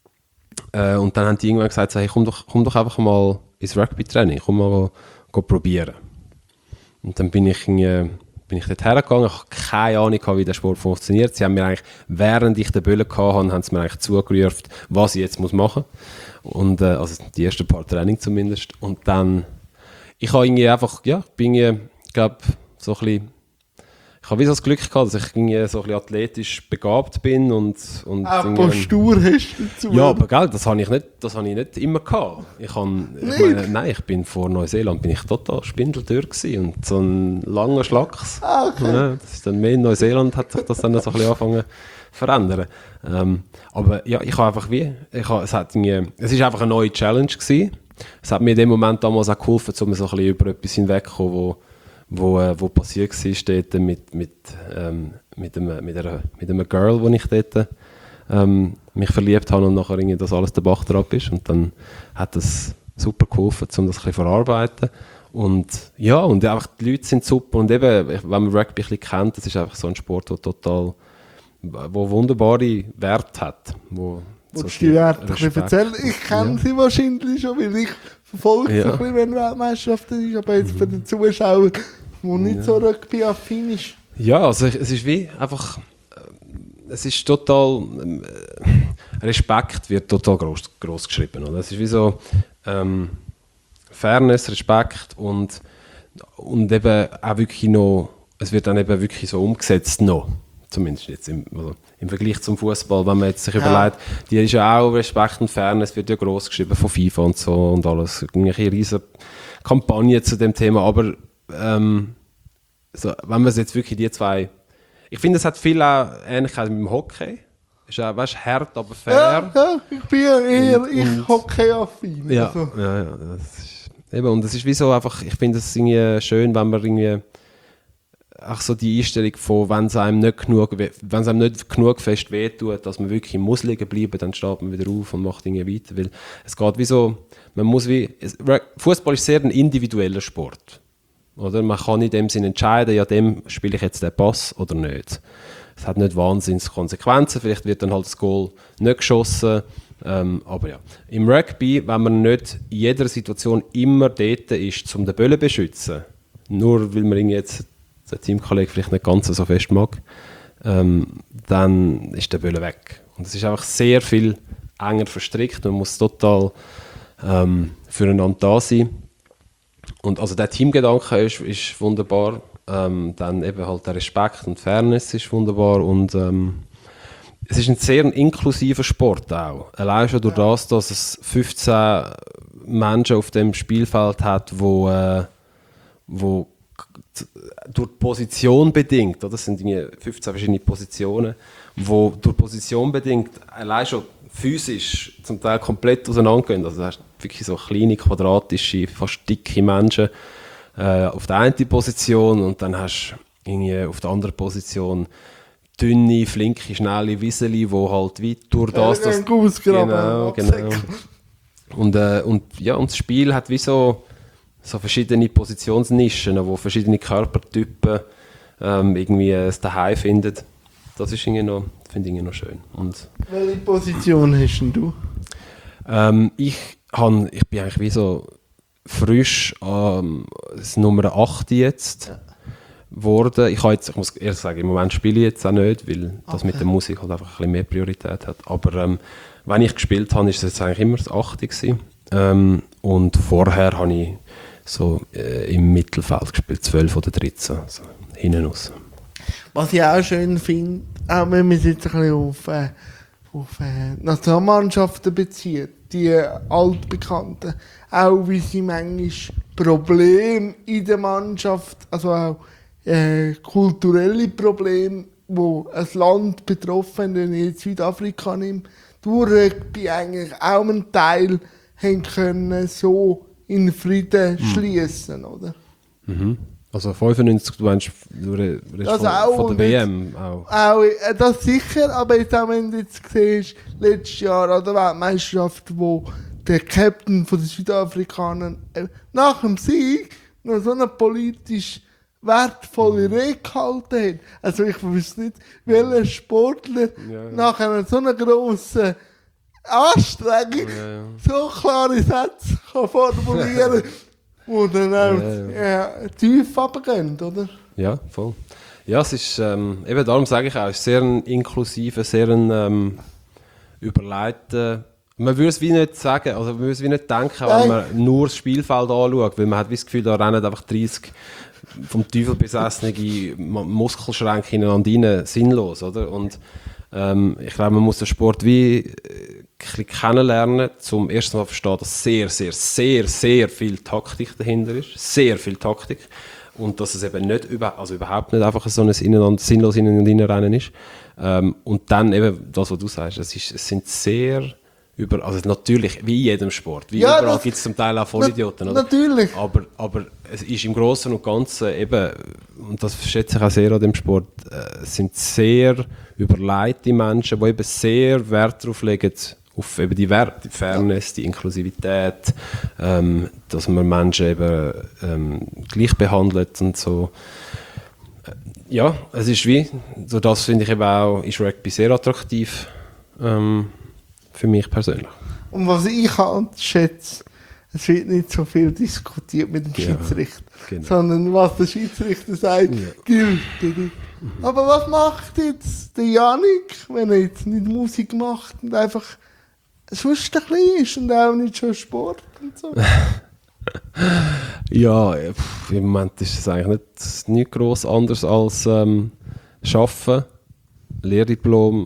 Äh, und dann haben die irgendwann gesagt, hey, komm doch, komm doch einfach mal ins Rugby-Training, komm mal go, go probieren. Und dann bin ich, äh, bin ich dort hergegangen, ich habe keine Ahnung, wie der Sport funktioniert. Sie haben mir eigentlich, während ich den Böllen hatte, haben sie mir eigentlich zugerufen, was ich jetzt muss machen muss. Und, äh, also die ersten paar Training zumindest. Und dann, ich habe irgendwie einfach, ja, bin irgendwie, ich glaube, so ein bisschen, ich habe wie so das Glück gehabt, dass ich irgendwie so ein bisschen athletisch begabt bin und... und auch Postur hast du dazu. Ja, aber gell, das habe ich nicht, das habe ich nicht immer gehabt. Ich habe, ich meine, nein, ich bin vor Neuseeland bin ich total spindeldürr gewesen und so ein langer Schlacks. Ah, okay. Ja, das ist dann mehr in Neuseeland hat sich das dann so ein bisschen angefangen zu verändern. Ähm, aber ja, ich habe einfach wie, ich habe, es hat mir, es ist einfach eine neue Challenge gewesen. Es hat mir in dem Moment damals auch geholfen, um so ein bisschen über etwas hinwegzukommen, wo wo, äh, wo passiert war dort mit, mit, ähm, mit, einem, mit, einer, mit einem Girl, wo ich dort ähm, mich verliebt habe und nachher irgendwie das alles der Bach drauf ist. Und dann hat das super geholfen, um das ein bisschen verarbeiten. Und ja, und einfach die Leute sind super. Und eben, wenn man Rugby ein bisschen kennt, das ist einfach so ein Sport, der total, wo wunderbare Werte hat. Wo Willst du die Werte ein bisschen erzählen? Ich kenne ja. sie wahrscheinlich schon, weil ich verfolge ja. sie ein bisschen, wenn Weltmeisterschaften ist, aber jetzt für den Zuschauer, der nicht ja. so Rugby-affin ist. Ja, also es ist wie einfach, es ist total, äh, Respekt wird total groß, groß geschrieben. Oder? Es ist wie so ähm, Fairness, Respekt und, und eben auch wirklich noch, es wird dann eben wirklich so umgesetzt noch. Zumindest jetzt im, also im Vergleich zum Fußball, wenn man jetzt sich ja. überlegt, die ist ja auch Respekt und Fairness, wird ja gross geschrieben von FIFA und so und alles. Eine riesige Kampagne zu dem Thema, aber ähm, so, wenn man es jetzt wirklich die zwei, ich finde, es hat viel auch Ähnlichkeit mit dem Hockey. Ist auch, weißt, hart, aber fair. Ja, ja, ich bin ja eher und, ich und, Hockey-affin. Ja, also. ja, ja, das ist, eben, und es ist wie so einfach, ich finde es irgendwie schön, wenn man irgendwie auch so die Einstellung von, wenn es einem nicht genug, wenn es einem nicht genug fest wehtut, dass man wirklich muss liegen bleiben, dann steht man wieder auf und macht Dinge weiter, weil es geht wie so, man muss wie, Fußball ist sehr ein individueller Sport, oder? Man kann in dem Sinne entscheiden, ja, dem spiele ich jetzt den Pass oder nicht. Es hat nicht wahnsinnig Konsequenzen, vielleicht wird dann halt das Goal nicht geschossen, ähm, aber ja. Im Rugby, wenn man nicht in jeder Situation immer dort ist, um den Böllen zu beschützen, nur weil man jetzt der Teamkollege vielleicht nicht ganz so fest mag, ähm, dann ist der Böllen weg. Und es ist einfach sehr viel enger verstrickt. Man muss total ähm, füreinander da sein. Und also der Teamgedanke ist, ist wunderbar. Ähm, dann eben halt der Respekt und Fairness ist wunderbar. Und ähm, es ist ein sehr inklusiver Sport auch. Allein schon durch das, dass es fünfzehn Menschen auf dem Spielfeld hat, wo, äh, wo durch die Position bedingt, oder? Das sind fünfzehn verschiedene Positionen, wo durch Position bedingt allein schon physisch zum Teil komplett auseinandergehen. Also du hast wirklich so kleine, quadratische, fast dicke Menschen äh, auf der einen Position und dann hast du irgendwie auf der anderen Position dünne, flinke, schnelle Wieseli, die halt weit durch das... Ja, das genau, genau. Und, äh, und, ja, und das Spiel hat wie so so verschiedene Positionsnischen, wo verschiedene Körpertypen ähm, irgendwie es daheim finden. Das ist irgendwie noch, finde ich irgendwie noch schön. Und, welche Position hast denn du? Ähm, ich, han, ich bin eigentlich wie so frisch ähm, das Nummer acht jetzt ja. geworden. Ich, jetzt, ich muss ehrlich sagen, im Moment spiele ich jetzt auch nicht, weil das okay. mit der Musik halt einfach ein bisschen mehr Priorität hat. Aber ähm, wenn ich gespielt habe, ist es jetzt eigentlich immer das achte gewesen. Ähm, und vorher habe ich so äh, im Mittelfeld gespielt, zwölf oder dreizehn, so hinten raus. Was ich auch schön finde, auch wenn man sich jetzt ein bisschen auf, äh, auf äh, Nationalmannschaften bezieht, die Altbekannten, auch wie sie manchmal Probleme in der Mannschaft, also auch äh, kulturelle Probleme, wo ein Land betroffen, wenn ich jetzt Südafrika nehme, durch Rugby eigentlich auch einen Teil haben können, so in Frieden Mhm. schließen, oder? Mhm. Also fünfundneunzig, du meinst, du redest Also von, auch von und der W jetzt- M auch. Auch, äh, das sicher, aber jetzt auch wenn du jetzt siehst, letztes Jahr an der Weltmeisterschaft, wo der Captain von den Südafrikanern äh, nach dem Sieg noch so eine politisch wertvolle Rede gehalten hat. Also ich weiß nicht, welcher Sportler Ja, ja. nach einer so einer grossen Anstrengung Ja, ja. so klare Sätze kann formulieren wo dann auch Ja, ja, tief runtergehen, oder? Ja, voll. Ja, es ist, ähm, eben darum sage ich auch, es ist sehr ein inklusiver, sehr ein ähm, überlegter, man würde es wie nicht sagen, also man würde es wie nicht denken, wenn Nein. man nur das Spielfeld anschaut, weil man hat wie das Gefühl, da rennen einfach dreißig vom Teufel besessene Ma- Muskelschränke ineinander rein, sinnlos, oder? Und ähm, ich glaube, man muss den Sport wie äh, ein bisschen kennenlernen, zum ersten Mal verstehen, dass sehr, sehr, sehr, sehr viel Taktik dahinter ist, sehr viel Taktik. Und dass es eben nicht über, also überhaupt nicht einfach so ein ineinander, sinnlos ineinander rennen ist. Ähm, und dann eben das, was du sagst, es, ist, es sind sehr über, also natürlich, wie in jedem Sport, wie Ja, überall das- gibt es zum Teil auch Vollidioten, Na- oder? natürlich. Aber, aber es ist im Großen und Ganzen eben, und das schätze ich auch sehr an dem Sport, äh, es sind sehr überlegte Menschen, die eben sehr Wert darauf legen, auf eben die Werte, die Fairness, die Inklusivität, ähm, dass man Menschen eben ähm, gleich behandelt und so. Äh, Ja, es ist wie, so das finde ich eben auch, ist Rugby sehr attraktiv ähm, für mich persönlich. Und was ich halt schätze, es wird nicht so viel diskutiert mit dem Ja, Schiedsrichter, genau. sondern was der Schiedsrichter sagt, gilt. oder? Aber was macht jetzt der Janik, wenn er jetzt nicht Musik macht und einfach sonst ein bisschen ist und auch nicht schon Sport und so? Ja, äh, pff, im Moment ist es eigentlich nicht, nicht gross anders als ähm, Arbeiten, Lehrdiplom,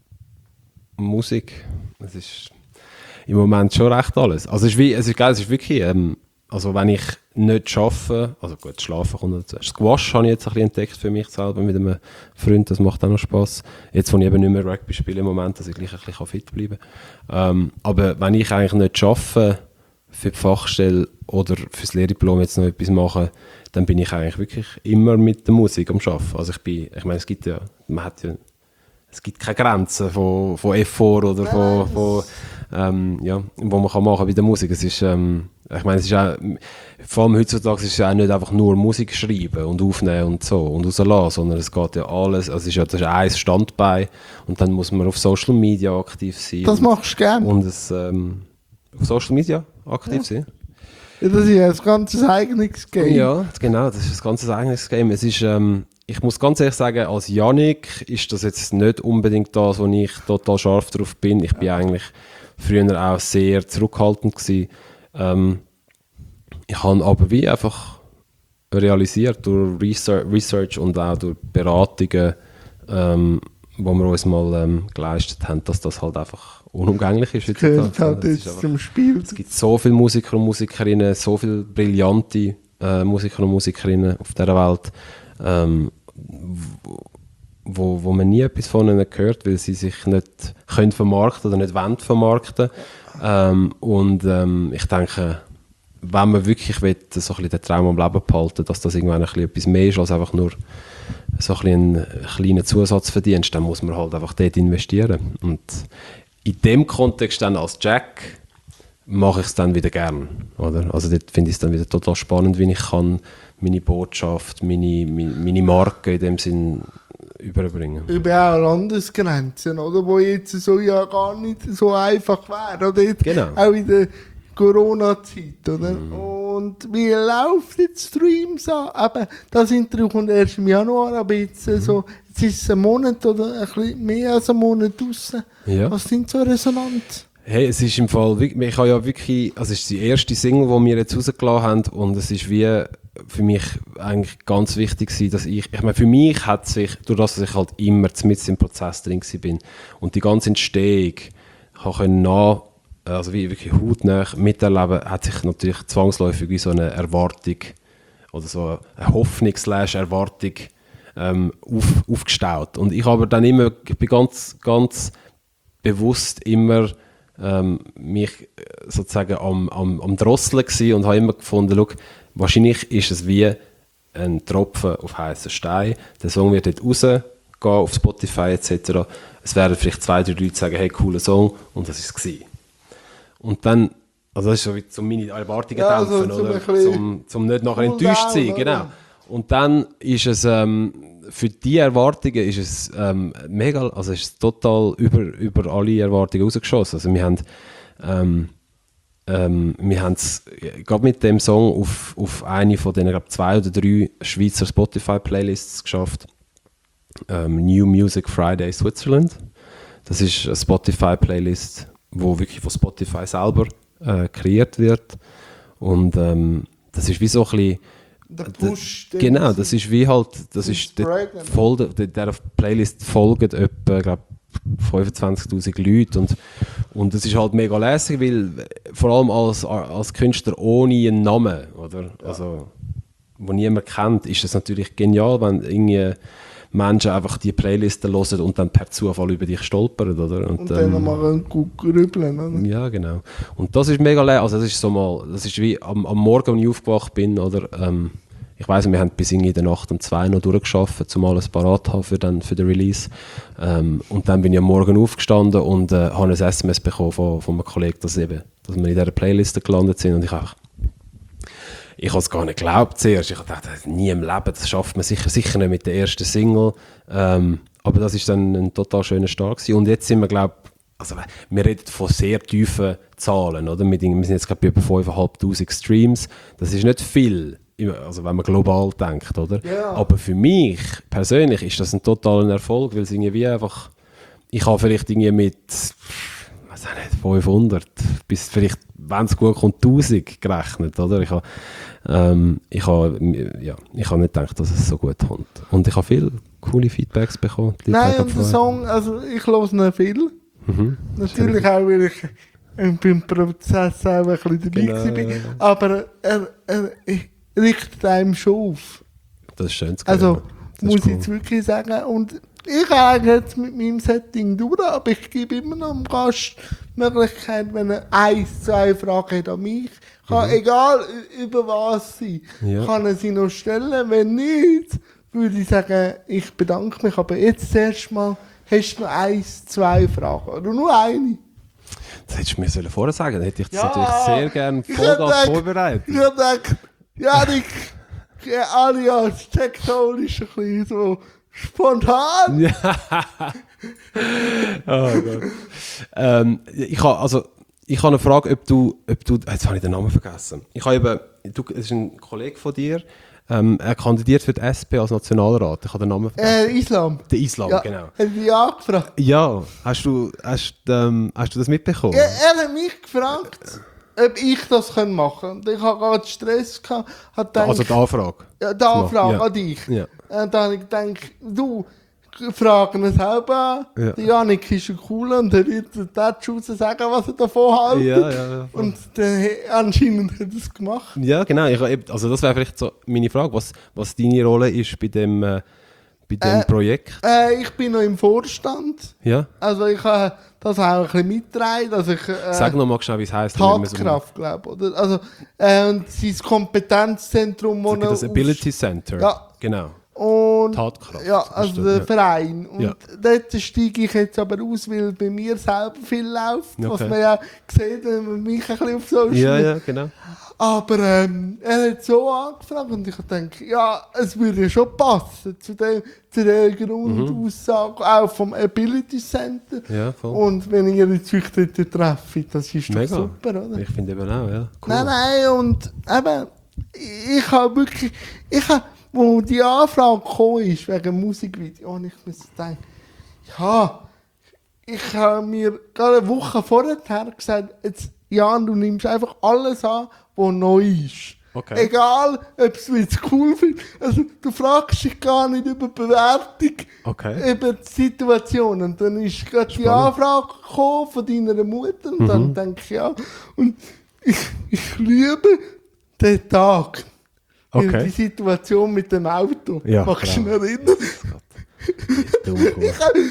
Musik. Es ist im Moment schon recht alles. Also es ist, wie, es ist geil, es ist wirklich, ähm, also wenn ich nicht arbeite, also gut, schlafen kommt dazu. Squash habe ich jetzt ein bisschen entdeckt für mich selber mit einem Freund, das macht auch noch Spass. Jetzt, wo ich eben nicht mehr Rugby spiele im Moment, dass ich gleich ein bisschen fit bleiben kann. Ähm, aber wenn ich eigentlich nicht arbeite, für die Fachstelle oder fürs Lehrdiplom jetzt noch etwas machen, dann bin ich eigentlich wirklich immer mit der Musik am Arbeiten. Also ich bin, ich meine, es gibt ja, man hat ja, es gibt keine Grenzen von, von F vier oder von, von ähm, ja, wo man kann machen bei der Musik. Es ist, ähm, ich meine, es ist auch, vor allem heutzutage ist es ja auch nicht einfach nur Musik schreiben und aufnehmen und so und rauslassen, sondern es geht ja alles, also es ist ja, das ist ein Standbein und dann muss man auf Social Media aktiv sein. Das und, machst du gern. Und es, ähm, auf Social Media aktiv sein. Ja, das ist ja ein ganzes eigenes Game. Ja, genau, das ist ein ganz eigenes Game. Es ist, ähm, ich muss ganz ehrlich sagen, als Yannick ist das jetzt nicht unbedingt das, wo ich total scharf drauf bin. Ich bin eigentlich früher auch sehr zurückhaltend gewesen. Ähm, ich habe aber wie einfach realisiert durch Research, Research und auch durch Beratungen, ähm, wo wir uns mal ähm, geleistet haben, dass das halt einfach unumgänglich ist. Gehört heutzutage. halt Das ist jetzt einfach- zum Spiel. es gibt so viele Musiker und Musikerinnen, so viele brillante äh, Musiker und Musikerinnen auf dieser Welt, ähm, wo, wo man nie etwas von ihnen hört, weil sie sich nicht können vermarkten oder nicht wollen vermarkten. Ähm, und ähm, ich denke, wenn man wirklich will, so ein bisschen den Traum am Leben behalten, dass das irgendwann ein bisschen etwas mehr ist als einfach nur so ein bisschen ein kleiner Zusatzverdienst, dann muss man halt einfach dort investieren. Und in dem Kontext dann als Jack mache ich es dann wieder gern, oder? Also dort finde ich es dann wieder total spannend, wie ich kann meine Botschaft, meine, meine, meine Marke in dem Sinn überbringen. Über auch Landesgrenzen, oder? Wo jetzt so ja gar nicht so einfach wäre, oder? Jetzt Genau. auch in der Corona-Zeit, oder? Und wie läuft jetzt Streams an? Eben, das Interview kommt erst im Januar, aber jetzt, so, jetzt ist es ein Monat oder ein bisschen mehr als ein Monat draussen. Ja. Was sind so Resonanz? Hey, es ist im Fall, wirklich- ich habe ja wirklich, also es ist die erste Single, die wir jetzt rausgelassen haben und es ist wie für mich eigentlich ganz wichtig gewesen, dass ich, ich meine, für mich hat sich, durch das, dass ich halt immer mitten im Prozess drin bin und die ganze Entstehung habe können nach, also wie wirklich hautnah miterleben, hat sich natürlich zwangsläufig wie so eine Erwartung oder so eine Hoffnung slash Erwartung ähm, auf, aufgestaut. Und ich habe dann immer, ich bin ganz, ganz bewusst immer ähm, mich sozusagen am, am, am Drosseln gewesen und habe immer gefunden, schau, wahrscheinlich ist es wie ein Tropfen auf heißen Stein. Der Song wird dort rausgehen auf Spotify et cetera. Es werden vielleicht zwei, drei Leute sagen, hey, cooler Song, und das war es gewesen. Und dann, also das ist so wie zum meine Erwartungen Ja, dämpfen, also oder? zum ein Zum, zum nicht nachher cool enttäuscht sein, down, genau. oder? Und dann ist es, ähm, für die Erwartungen ist es ähm, mega, also es ist total über, über alle Erwartungen rausgeschossen. Also wir haben, ähm, ähm, wir haben es gerade mit dem Song auf, auf eine von den, glaube zwei oder drei Schweizer Spotify-Playlists geschafft. Ähm, New Music Friday Switzerland. Das ist eine Spotify-Playlist, wo wirklich von Spotify selber äh, kreiert wird. Und ähm, das ist wie so ein bisschen Der Push. D- genau, das ist wie halt, das ist Spread, der, voll, der, der Playlist folgen etwa, glaub, fünfundzwanzigtausend Leute und, und das ist halt mega lässig, weil vor allem als, als Künstler ohne einen Namen, oder? Ja. Also, wo niemand kennt, ist es natürlich genial, wenn irgendwie Menschen einfach die Playlisten hören und dann per Zufall über dich stolpern, oder? Und, und dann ähm, mal gut grübeln, oder? Ja, genau. Und das ist mega leer. Also das ist so mal, das ist wie am, am Morgen, als ich aufgewacht bin, oder? Ähm, ich weiss, wir haben bis in der Nacht um zwei noch durchgearbeitet, um alles parat zu haben für, dann, für den Release. Ähm, und dann bin ich am Morgen aufgestanden und äh, habe ein S M S bekommen von, von einem Kollegen, dass, eben, dass wir in dieser Playliste gelandet sind. Und ich einfach, ich habe es gar nicht geglaubt zuerst. Ich dachte, nie im Leben, das schafft man sicher, sicher nicht mit der ersten Single. Ähm, aber das ist dann ein total schöner Start gewesen. Und jetzt sind wir, glaube ich, also wir reden von sehr tiefen Zahlen, oder? Wir sind jetzt gerade bei über fünftausendfünfhundert Streams. Das ist nicht viel, also wenn man global denkt, oder? Ja. Aber für mich persönlich ist das ein totaler Erfolg, weil es irgendwie einfach, ich habe vielleicht irgendwie mit, weiß ich nicht, fünfhundert bis vielleicht, wenn es gut kommt, tausend gerechnet, oder? Ich habe, ähm, ich habe, ja, ich habe nicht gedacht, dass es so gut kommt. Und ich habe viele coole Feedbacks bekommen. Die Nein, und der Song, also ich höre nicht viel. Mhm. Natürlich auch, weil ich beim Prozess auch ein bisschen dabei Genau, war. ja, ja. Aber er, er, er richtet einem schon auf. Das ist schön zu Also, hören. Das muss ist ich cool. jetzt wirklich sagen. Und ich habe jetzt mit meinem Setting durch, aber ich gebe immer noch dem Gast die Möglichkeit, wenn er ein, zwei Fragen hat an mich, kann, Mhm. egal über was sie, Ja. kann er sie noch stellen. Wenn nicht, würde ich sagen, ich bedanke mich. Aber jetzt zuerst mal, hast du noch eins, zwei Fragen? Oder nur eine? Das hättest du mir sollen vorher sagen, dann hätte ich das Ja, natürlich sehr gerne ich Vollgas hab gedacht- vorbereitet. Ich habe gedacht, Janik, alias Tekton ist ein bisschen so spontan. Ja. Oh Gott. Ähm, ich habe also, ich habe eine Frage, ob du, ob du, jetzt habe ich den Namen vergessen. Ich habe eben, du, es ist ein Kollege von dir, ähm, er kandidiert für die S P als Nationalrat. Ich habe den Namen vergessen. Äh, Islam. Der Islam, Ja, genau. hat mich angefragt. Ja, hast du, hast, ähm, hast du das mitbekommen? Er, er hat mich gefragt, ob ich das machen kann. Und ich hatte gerade Stress gehabt. Hat gedacht, Also die Anfrage. ja, die Anfrage Ja. an dich. Ja. Und dann habe ich gedacht, du, fragen ihn selber an. Ja. Der Janik ist ein cooler und er wird den Touch raus sagen, was er davon hält. Ja, ja, ja. Und der, anscheinend hat er es gemacht. Ja, genau. Ich, habe eben- also das wäre vielleicht so meine Frage, was, was deine Rolle ist bei dem, äh, bei dem Äh, Projekt. Äh, ich bin noch im Vorstand. Ja. Also ich habe das auch ein bisschen mitgetragen, dass ich äh, Sag noch mal schnell, wie es heisst. Tatkraft, glaube ich. Oder? Also äh, und sein Kompetenzzentrum, wo Das er Ability Center. Ja. Genau. Und Tatkraft. ja, also Ist das, der ja. Verein. Und Ja. dort steige ich jetzt aber aus, weil bei mir selber viel läuft, was Okay. man ja sieht, wenn man mich ein bisschen auf Social Ja, Media. ja, genau. Aber ähm, er hat so angefragt und ich denke, ja, es würde ja schon passen zu, dem, zu der Grundaussage, auch vom Ability Center. Ja, voll. Und wenn ihr jetzt euch dort trefft, das ist doch Mega. super, oder? Ich finde eben auch, ja. Cool. Nein, nein, und eben, ich, ich habe wirklich, ich habe, wo die Anfrage gekommen ist, wegen dem Musikvideo, und ich muss denken, ja, ich habe mir gerade eine Woche vorher gesagt, jetzt, Jan, du nimmst einfach alles an, was neu ist. Okay. Egal, ob du es jetzt cool findest. Also, du fragst dich gar nicht über die Bewertung, Okay. über die Situation. Und dann ist gerade die Anfrage gekommen von deiner Mutter. Und Mhm. dann denke ich, ja, und ich, ich liebe den Tag. Weil Okay. Die Situation mit dem Auto. Ja, Magst du dich klar. erinnern? Dumm, cool. Ich,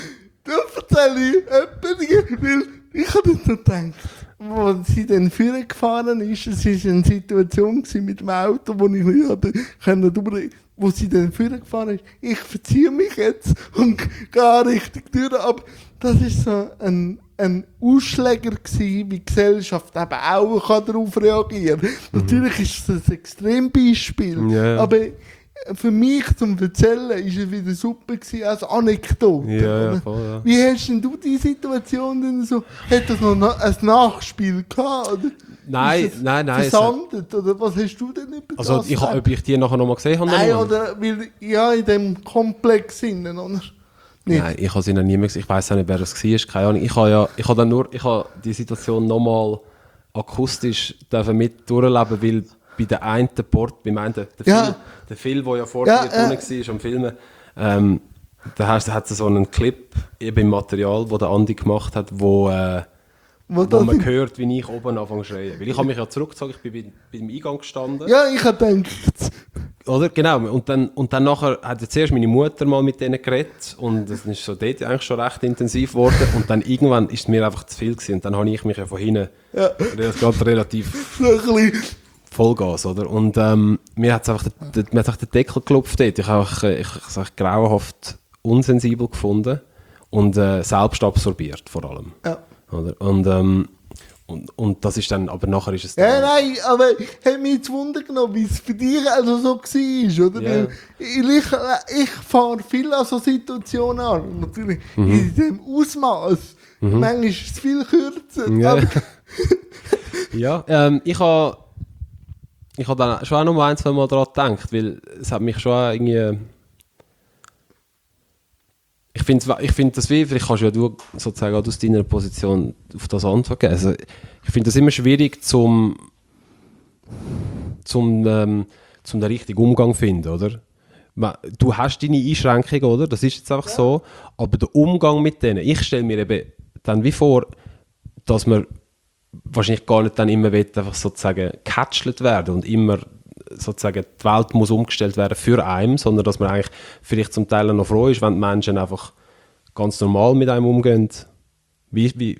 Da erzähle ich etwas, weil ich habe jetzt so gedacht, wo sie dann vorne gefahren ist, es war eine Situation mit dem Auto, wo ich nicht hatte, können durch, wo sie dann vorne gefahren ist. Ich verziehe mich jetzt und gehe Richtung Tür, aber das war so ein, ein Ausschläger gewesen, wie die Gesellschaft eben auch kann darauf reagieren kann. Mhm. Natürlich ist das ein Extrembeispiel, ja. aber für mich zum Erzählen war es wieder super gewesen, als Anekdote. Ja, ja, voll, ja. Wie hast denn du die Situation denn so? Hat das noch na- ein Nachspiel gehabt? Oder Nein, nein, nein. Versandet? Oder was hast du denn über Also, das ich, gesagt? ob ich die nachher noch mal gesehen habe? Nein, oder? oder weil, ja, in dem Komplex innen, oder? Nicht. Nein, ich habe sie noch nie mehr gesehen. Ich weiss auch nicht, wer das war. Keine Ahnung. Ich habe ja, ich habe dann nur, ich habe die Situation nochmal akustisch dürfen mit durchleben, weil bei der einen Port, beim einen, der, der Ja. Phil, der Phil, der ja vorher Ja, ja, drinnen ja. war am Filmen, ähm, da hat es so einen Clip eben im Material, den der Andi gemacht hat, wo, äh, Wo wo das man in- hört, wie ich oben anfange zu schreien. Weil ich habe mich ja zurückgezogen, ich bin bei, beim Eingang gestanden. Ja, ich habe gedacht, Oder? Genau. Und dann, und dann nachher hat ja zuerst meine Mutter mal mit denen geredet und das ist so dort eigentlich schon recht intensiv geworden und dann irgendwann ist es mir einfach zu viel gewesen und dann habe ich mich ja von hinten Ja. das geht relativ so ein bisschen, Vollgas, oder? Und ähm, mir hat es einfach, der, der, mir hat einfach den Deckel geklopft dort. Ich habe einfach, äh, ich, ich, ich grauenhaft unsensibel gefunden und äh, selbst absorbiert vor allem. ja. Oder? Und, ähm, und, und das ist dann, aber nachher ist es dann... Ja, nein, aber hat mich jetzt Wunder genommen, wie es für dich also so war, oder? Ja. Weil Ich, ich fahre viel an so Situationen an, natürlich Mhm. in diesem Ausmaß. Manchmal ist es viel kürzer, Ja, aber ja ähm, ich habe ich habe dann schon auch noch mal ein, zwei Mal daran gedacht, weil es hat mich schon auch irgendwie... Ich finde ich find das wie, vielleicht kannst du ja du sozusagen auch aus deiner Position auf das antworten. Also, ich finde das immer schwierig zum, zum, ähm, zum den richtigen Umgang zu finden, oder? Ma- Du hast deine Einschränkungen, oder? Das ist jetzt einfach so. Aber der Umgang mit denen, ich stelle mir eben dann wie vor, dass man wahrscheinlich gar nicht dann immer will, einfach sozusagen gecatchelt werden und immer sozusagen die Welt muss umgestellt werden für einen, sondern dass man eigentlich vielleicht zum Teil noch froh ist, wenn die Menschen einfach ganz normal mit einem umgehen. Wie, wie,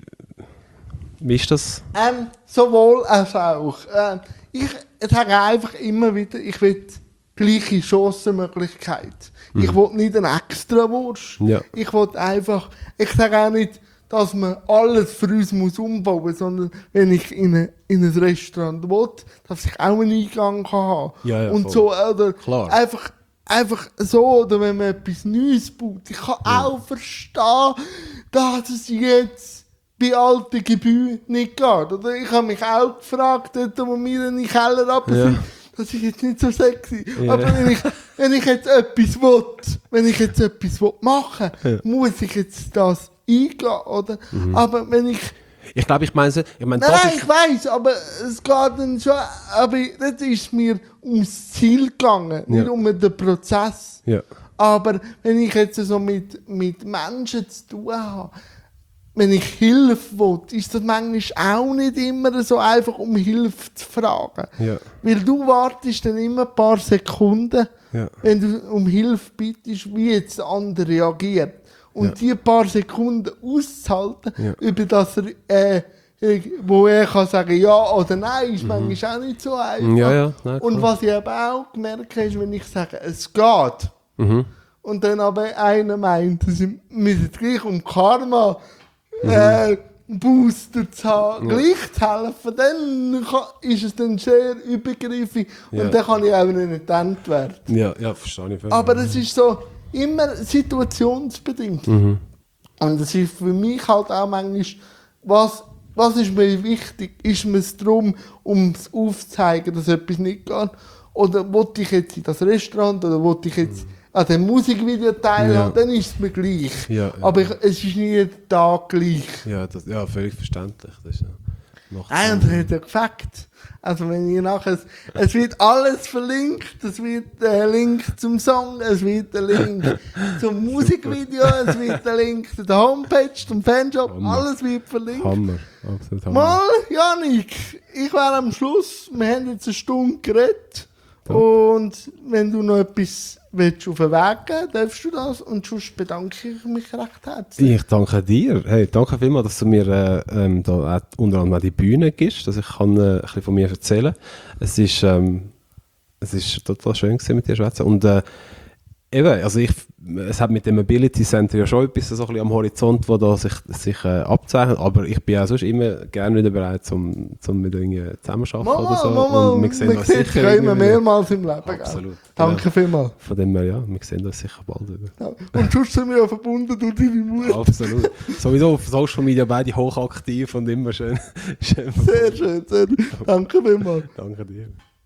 wie ist das? ähm, sowohl als auch. Ähm, ich sage einfach immer wieder, ich will gleiche Chancenmöglichkeit. Ich will nicht eine Extrawurst. Ja. Ich will einfach, ich sage auch nicht, dass man alles für uns muss umbauen muss, sondern wenn ich in, eine, in ein Restaurant will, dass ich auch einen Eingang kann haben. Ja, ja, und voll. so, oder Klar. einfach, einfach so, oder wenn man etwas Neues baut. Ich kann auch verstehen, dass es jetzt bei alten Gebäuden nicht geht. Oder ich habe mich auch gefragt, dort, wo wir in den Keller runter Ja. sind, das ist jetzt nicht so sexy. Ja. Aber wenn ich, wenn ich jetzt etwas will, wenn ich jetzt etwas will machen will, Ja. muss ich jetzt das eingehen, oder? Aber wenn ich... Ich glaube, ich meine, ich meine, Nein, das nein, ist... ich weiss, aber es geht dann schon... Aber das ist mir ums Ziel gegangen, nicht Ja. um den Prozess. Ja. Aber wenn ich jetzt so mit, mit Menschen zu tun habe, wenn ich Hilfe will, ist das manchmal auch nicht immer so einfach, um Hilfe zu fragen. Ja. Weil du wartest dann immer ein paar Sekunden, Ja. wenn du um Hilfe bittest, wie jetzt der andere reagiert. Und Ja. die paar Sekunden auszuhalten, Ja. über das er, äh, wo er kann sagen ja oder nein, ist manchmal auch nicht so einfach. Mhm. Ja, ja, nein, Und klar. was ich eben auch gemerkt habe, ist, wenn ich sage, es geht, Mhm. und dann aber einer meint, sie müssen gleich um Karma Mhm. äh, Booster zu haben, gleich zu helfen, dann kann, ist es dann sehr übergriffig Ja. und dann kann ich auch nicht entdeckt werden. Ja, ja, verstehe ich. Aber es ist so immer situationsbedingt. Mhm. Und es ist für mich halt auch manchmal, was, was ist mir wichtig? Ist mir es darum, um es aufzuzeigen, dass etwas nicht geht? Oder wollte ich jetzt in das Restaurant oder wollte ich jetzt an dem Musikvideo teilhaben? Ja. Dann ist es mir gleich. Ja, ja. Aber ich, es ist nie jeden Tag gleich. Ja, das, ja, völlig verständlich. Das ist, ja, macht Nein, und Sinn. er hat ja gefackt. Also wenn ihr nachher, es wird alles verlinkt, es wird der Link zum Song, es wird der Link zum Musikvideo, es wird der Link zu der Homepage, zum Fanshop, Hammer. alles wird verlinkt. Hammer, absolut Hammer. Mal, Janik, ich wäre am Schluss, wir haben jetzt eine Stunde geredet Und wenn du noch etwas willst auf den Weg geben, darfst du das. Und sonst bedanke ich mich recht herzlich. Ich danke dir. Hey, danke vielmals, dass du mir äh, ähm, da auch unter anderem auch die Bühne gibst, dass ich kann, äh, ein bisschen von mir erzählen kann. Es ist, ähm, es ist total schön gewesen, mit dir zu schwätzen. Und äh, eben, also ich, es hat mit dem Mobility Center ja schon etwas so ein bisschen am Horizont, wo da sich, sich äh, abzeichnet, aber ich bin auch sonst immer gerne wieder bereit, um, um mit irgendwie zusammenzuarbeiten oder so. Mama, Und wir sehen uns sicher sicher immer irgendwie mehrmals im Leben. Absolut. Gell? Danke Ja. vielmals. Von dem her, ja, wir sehen uns sicher bald wieder. Ja. Und sonst sind wir ja verbunden durch deine Mutter. Absolut. Sowieso auf Social Media beide hochaktiv und immer schön. schön Sehr schön, sehr schön. Danke vielmals. Danke dir.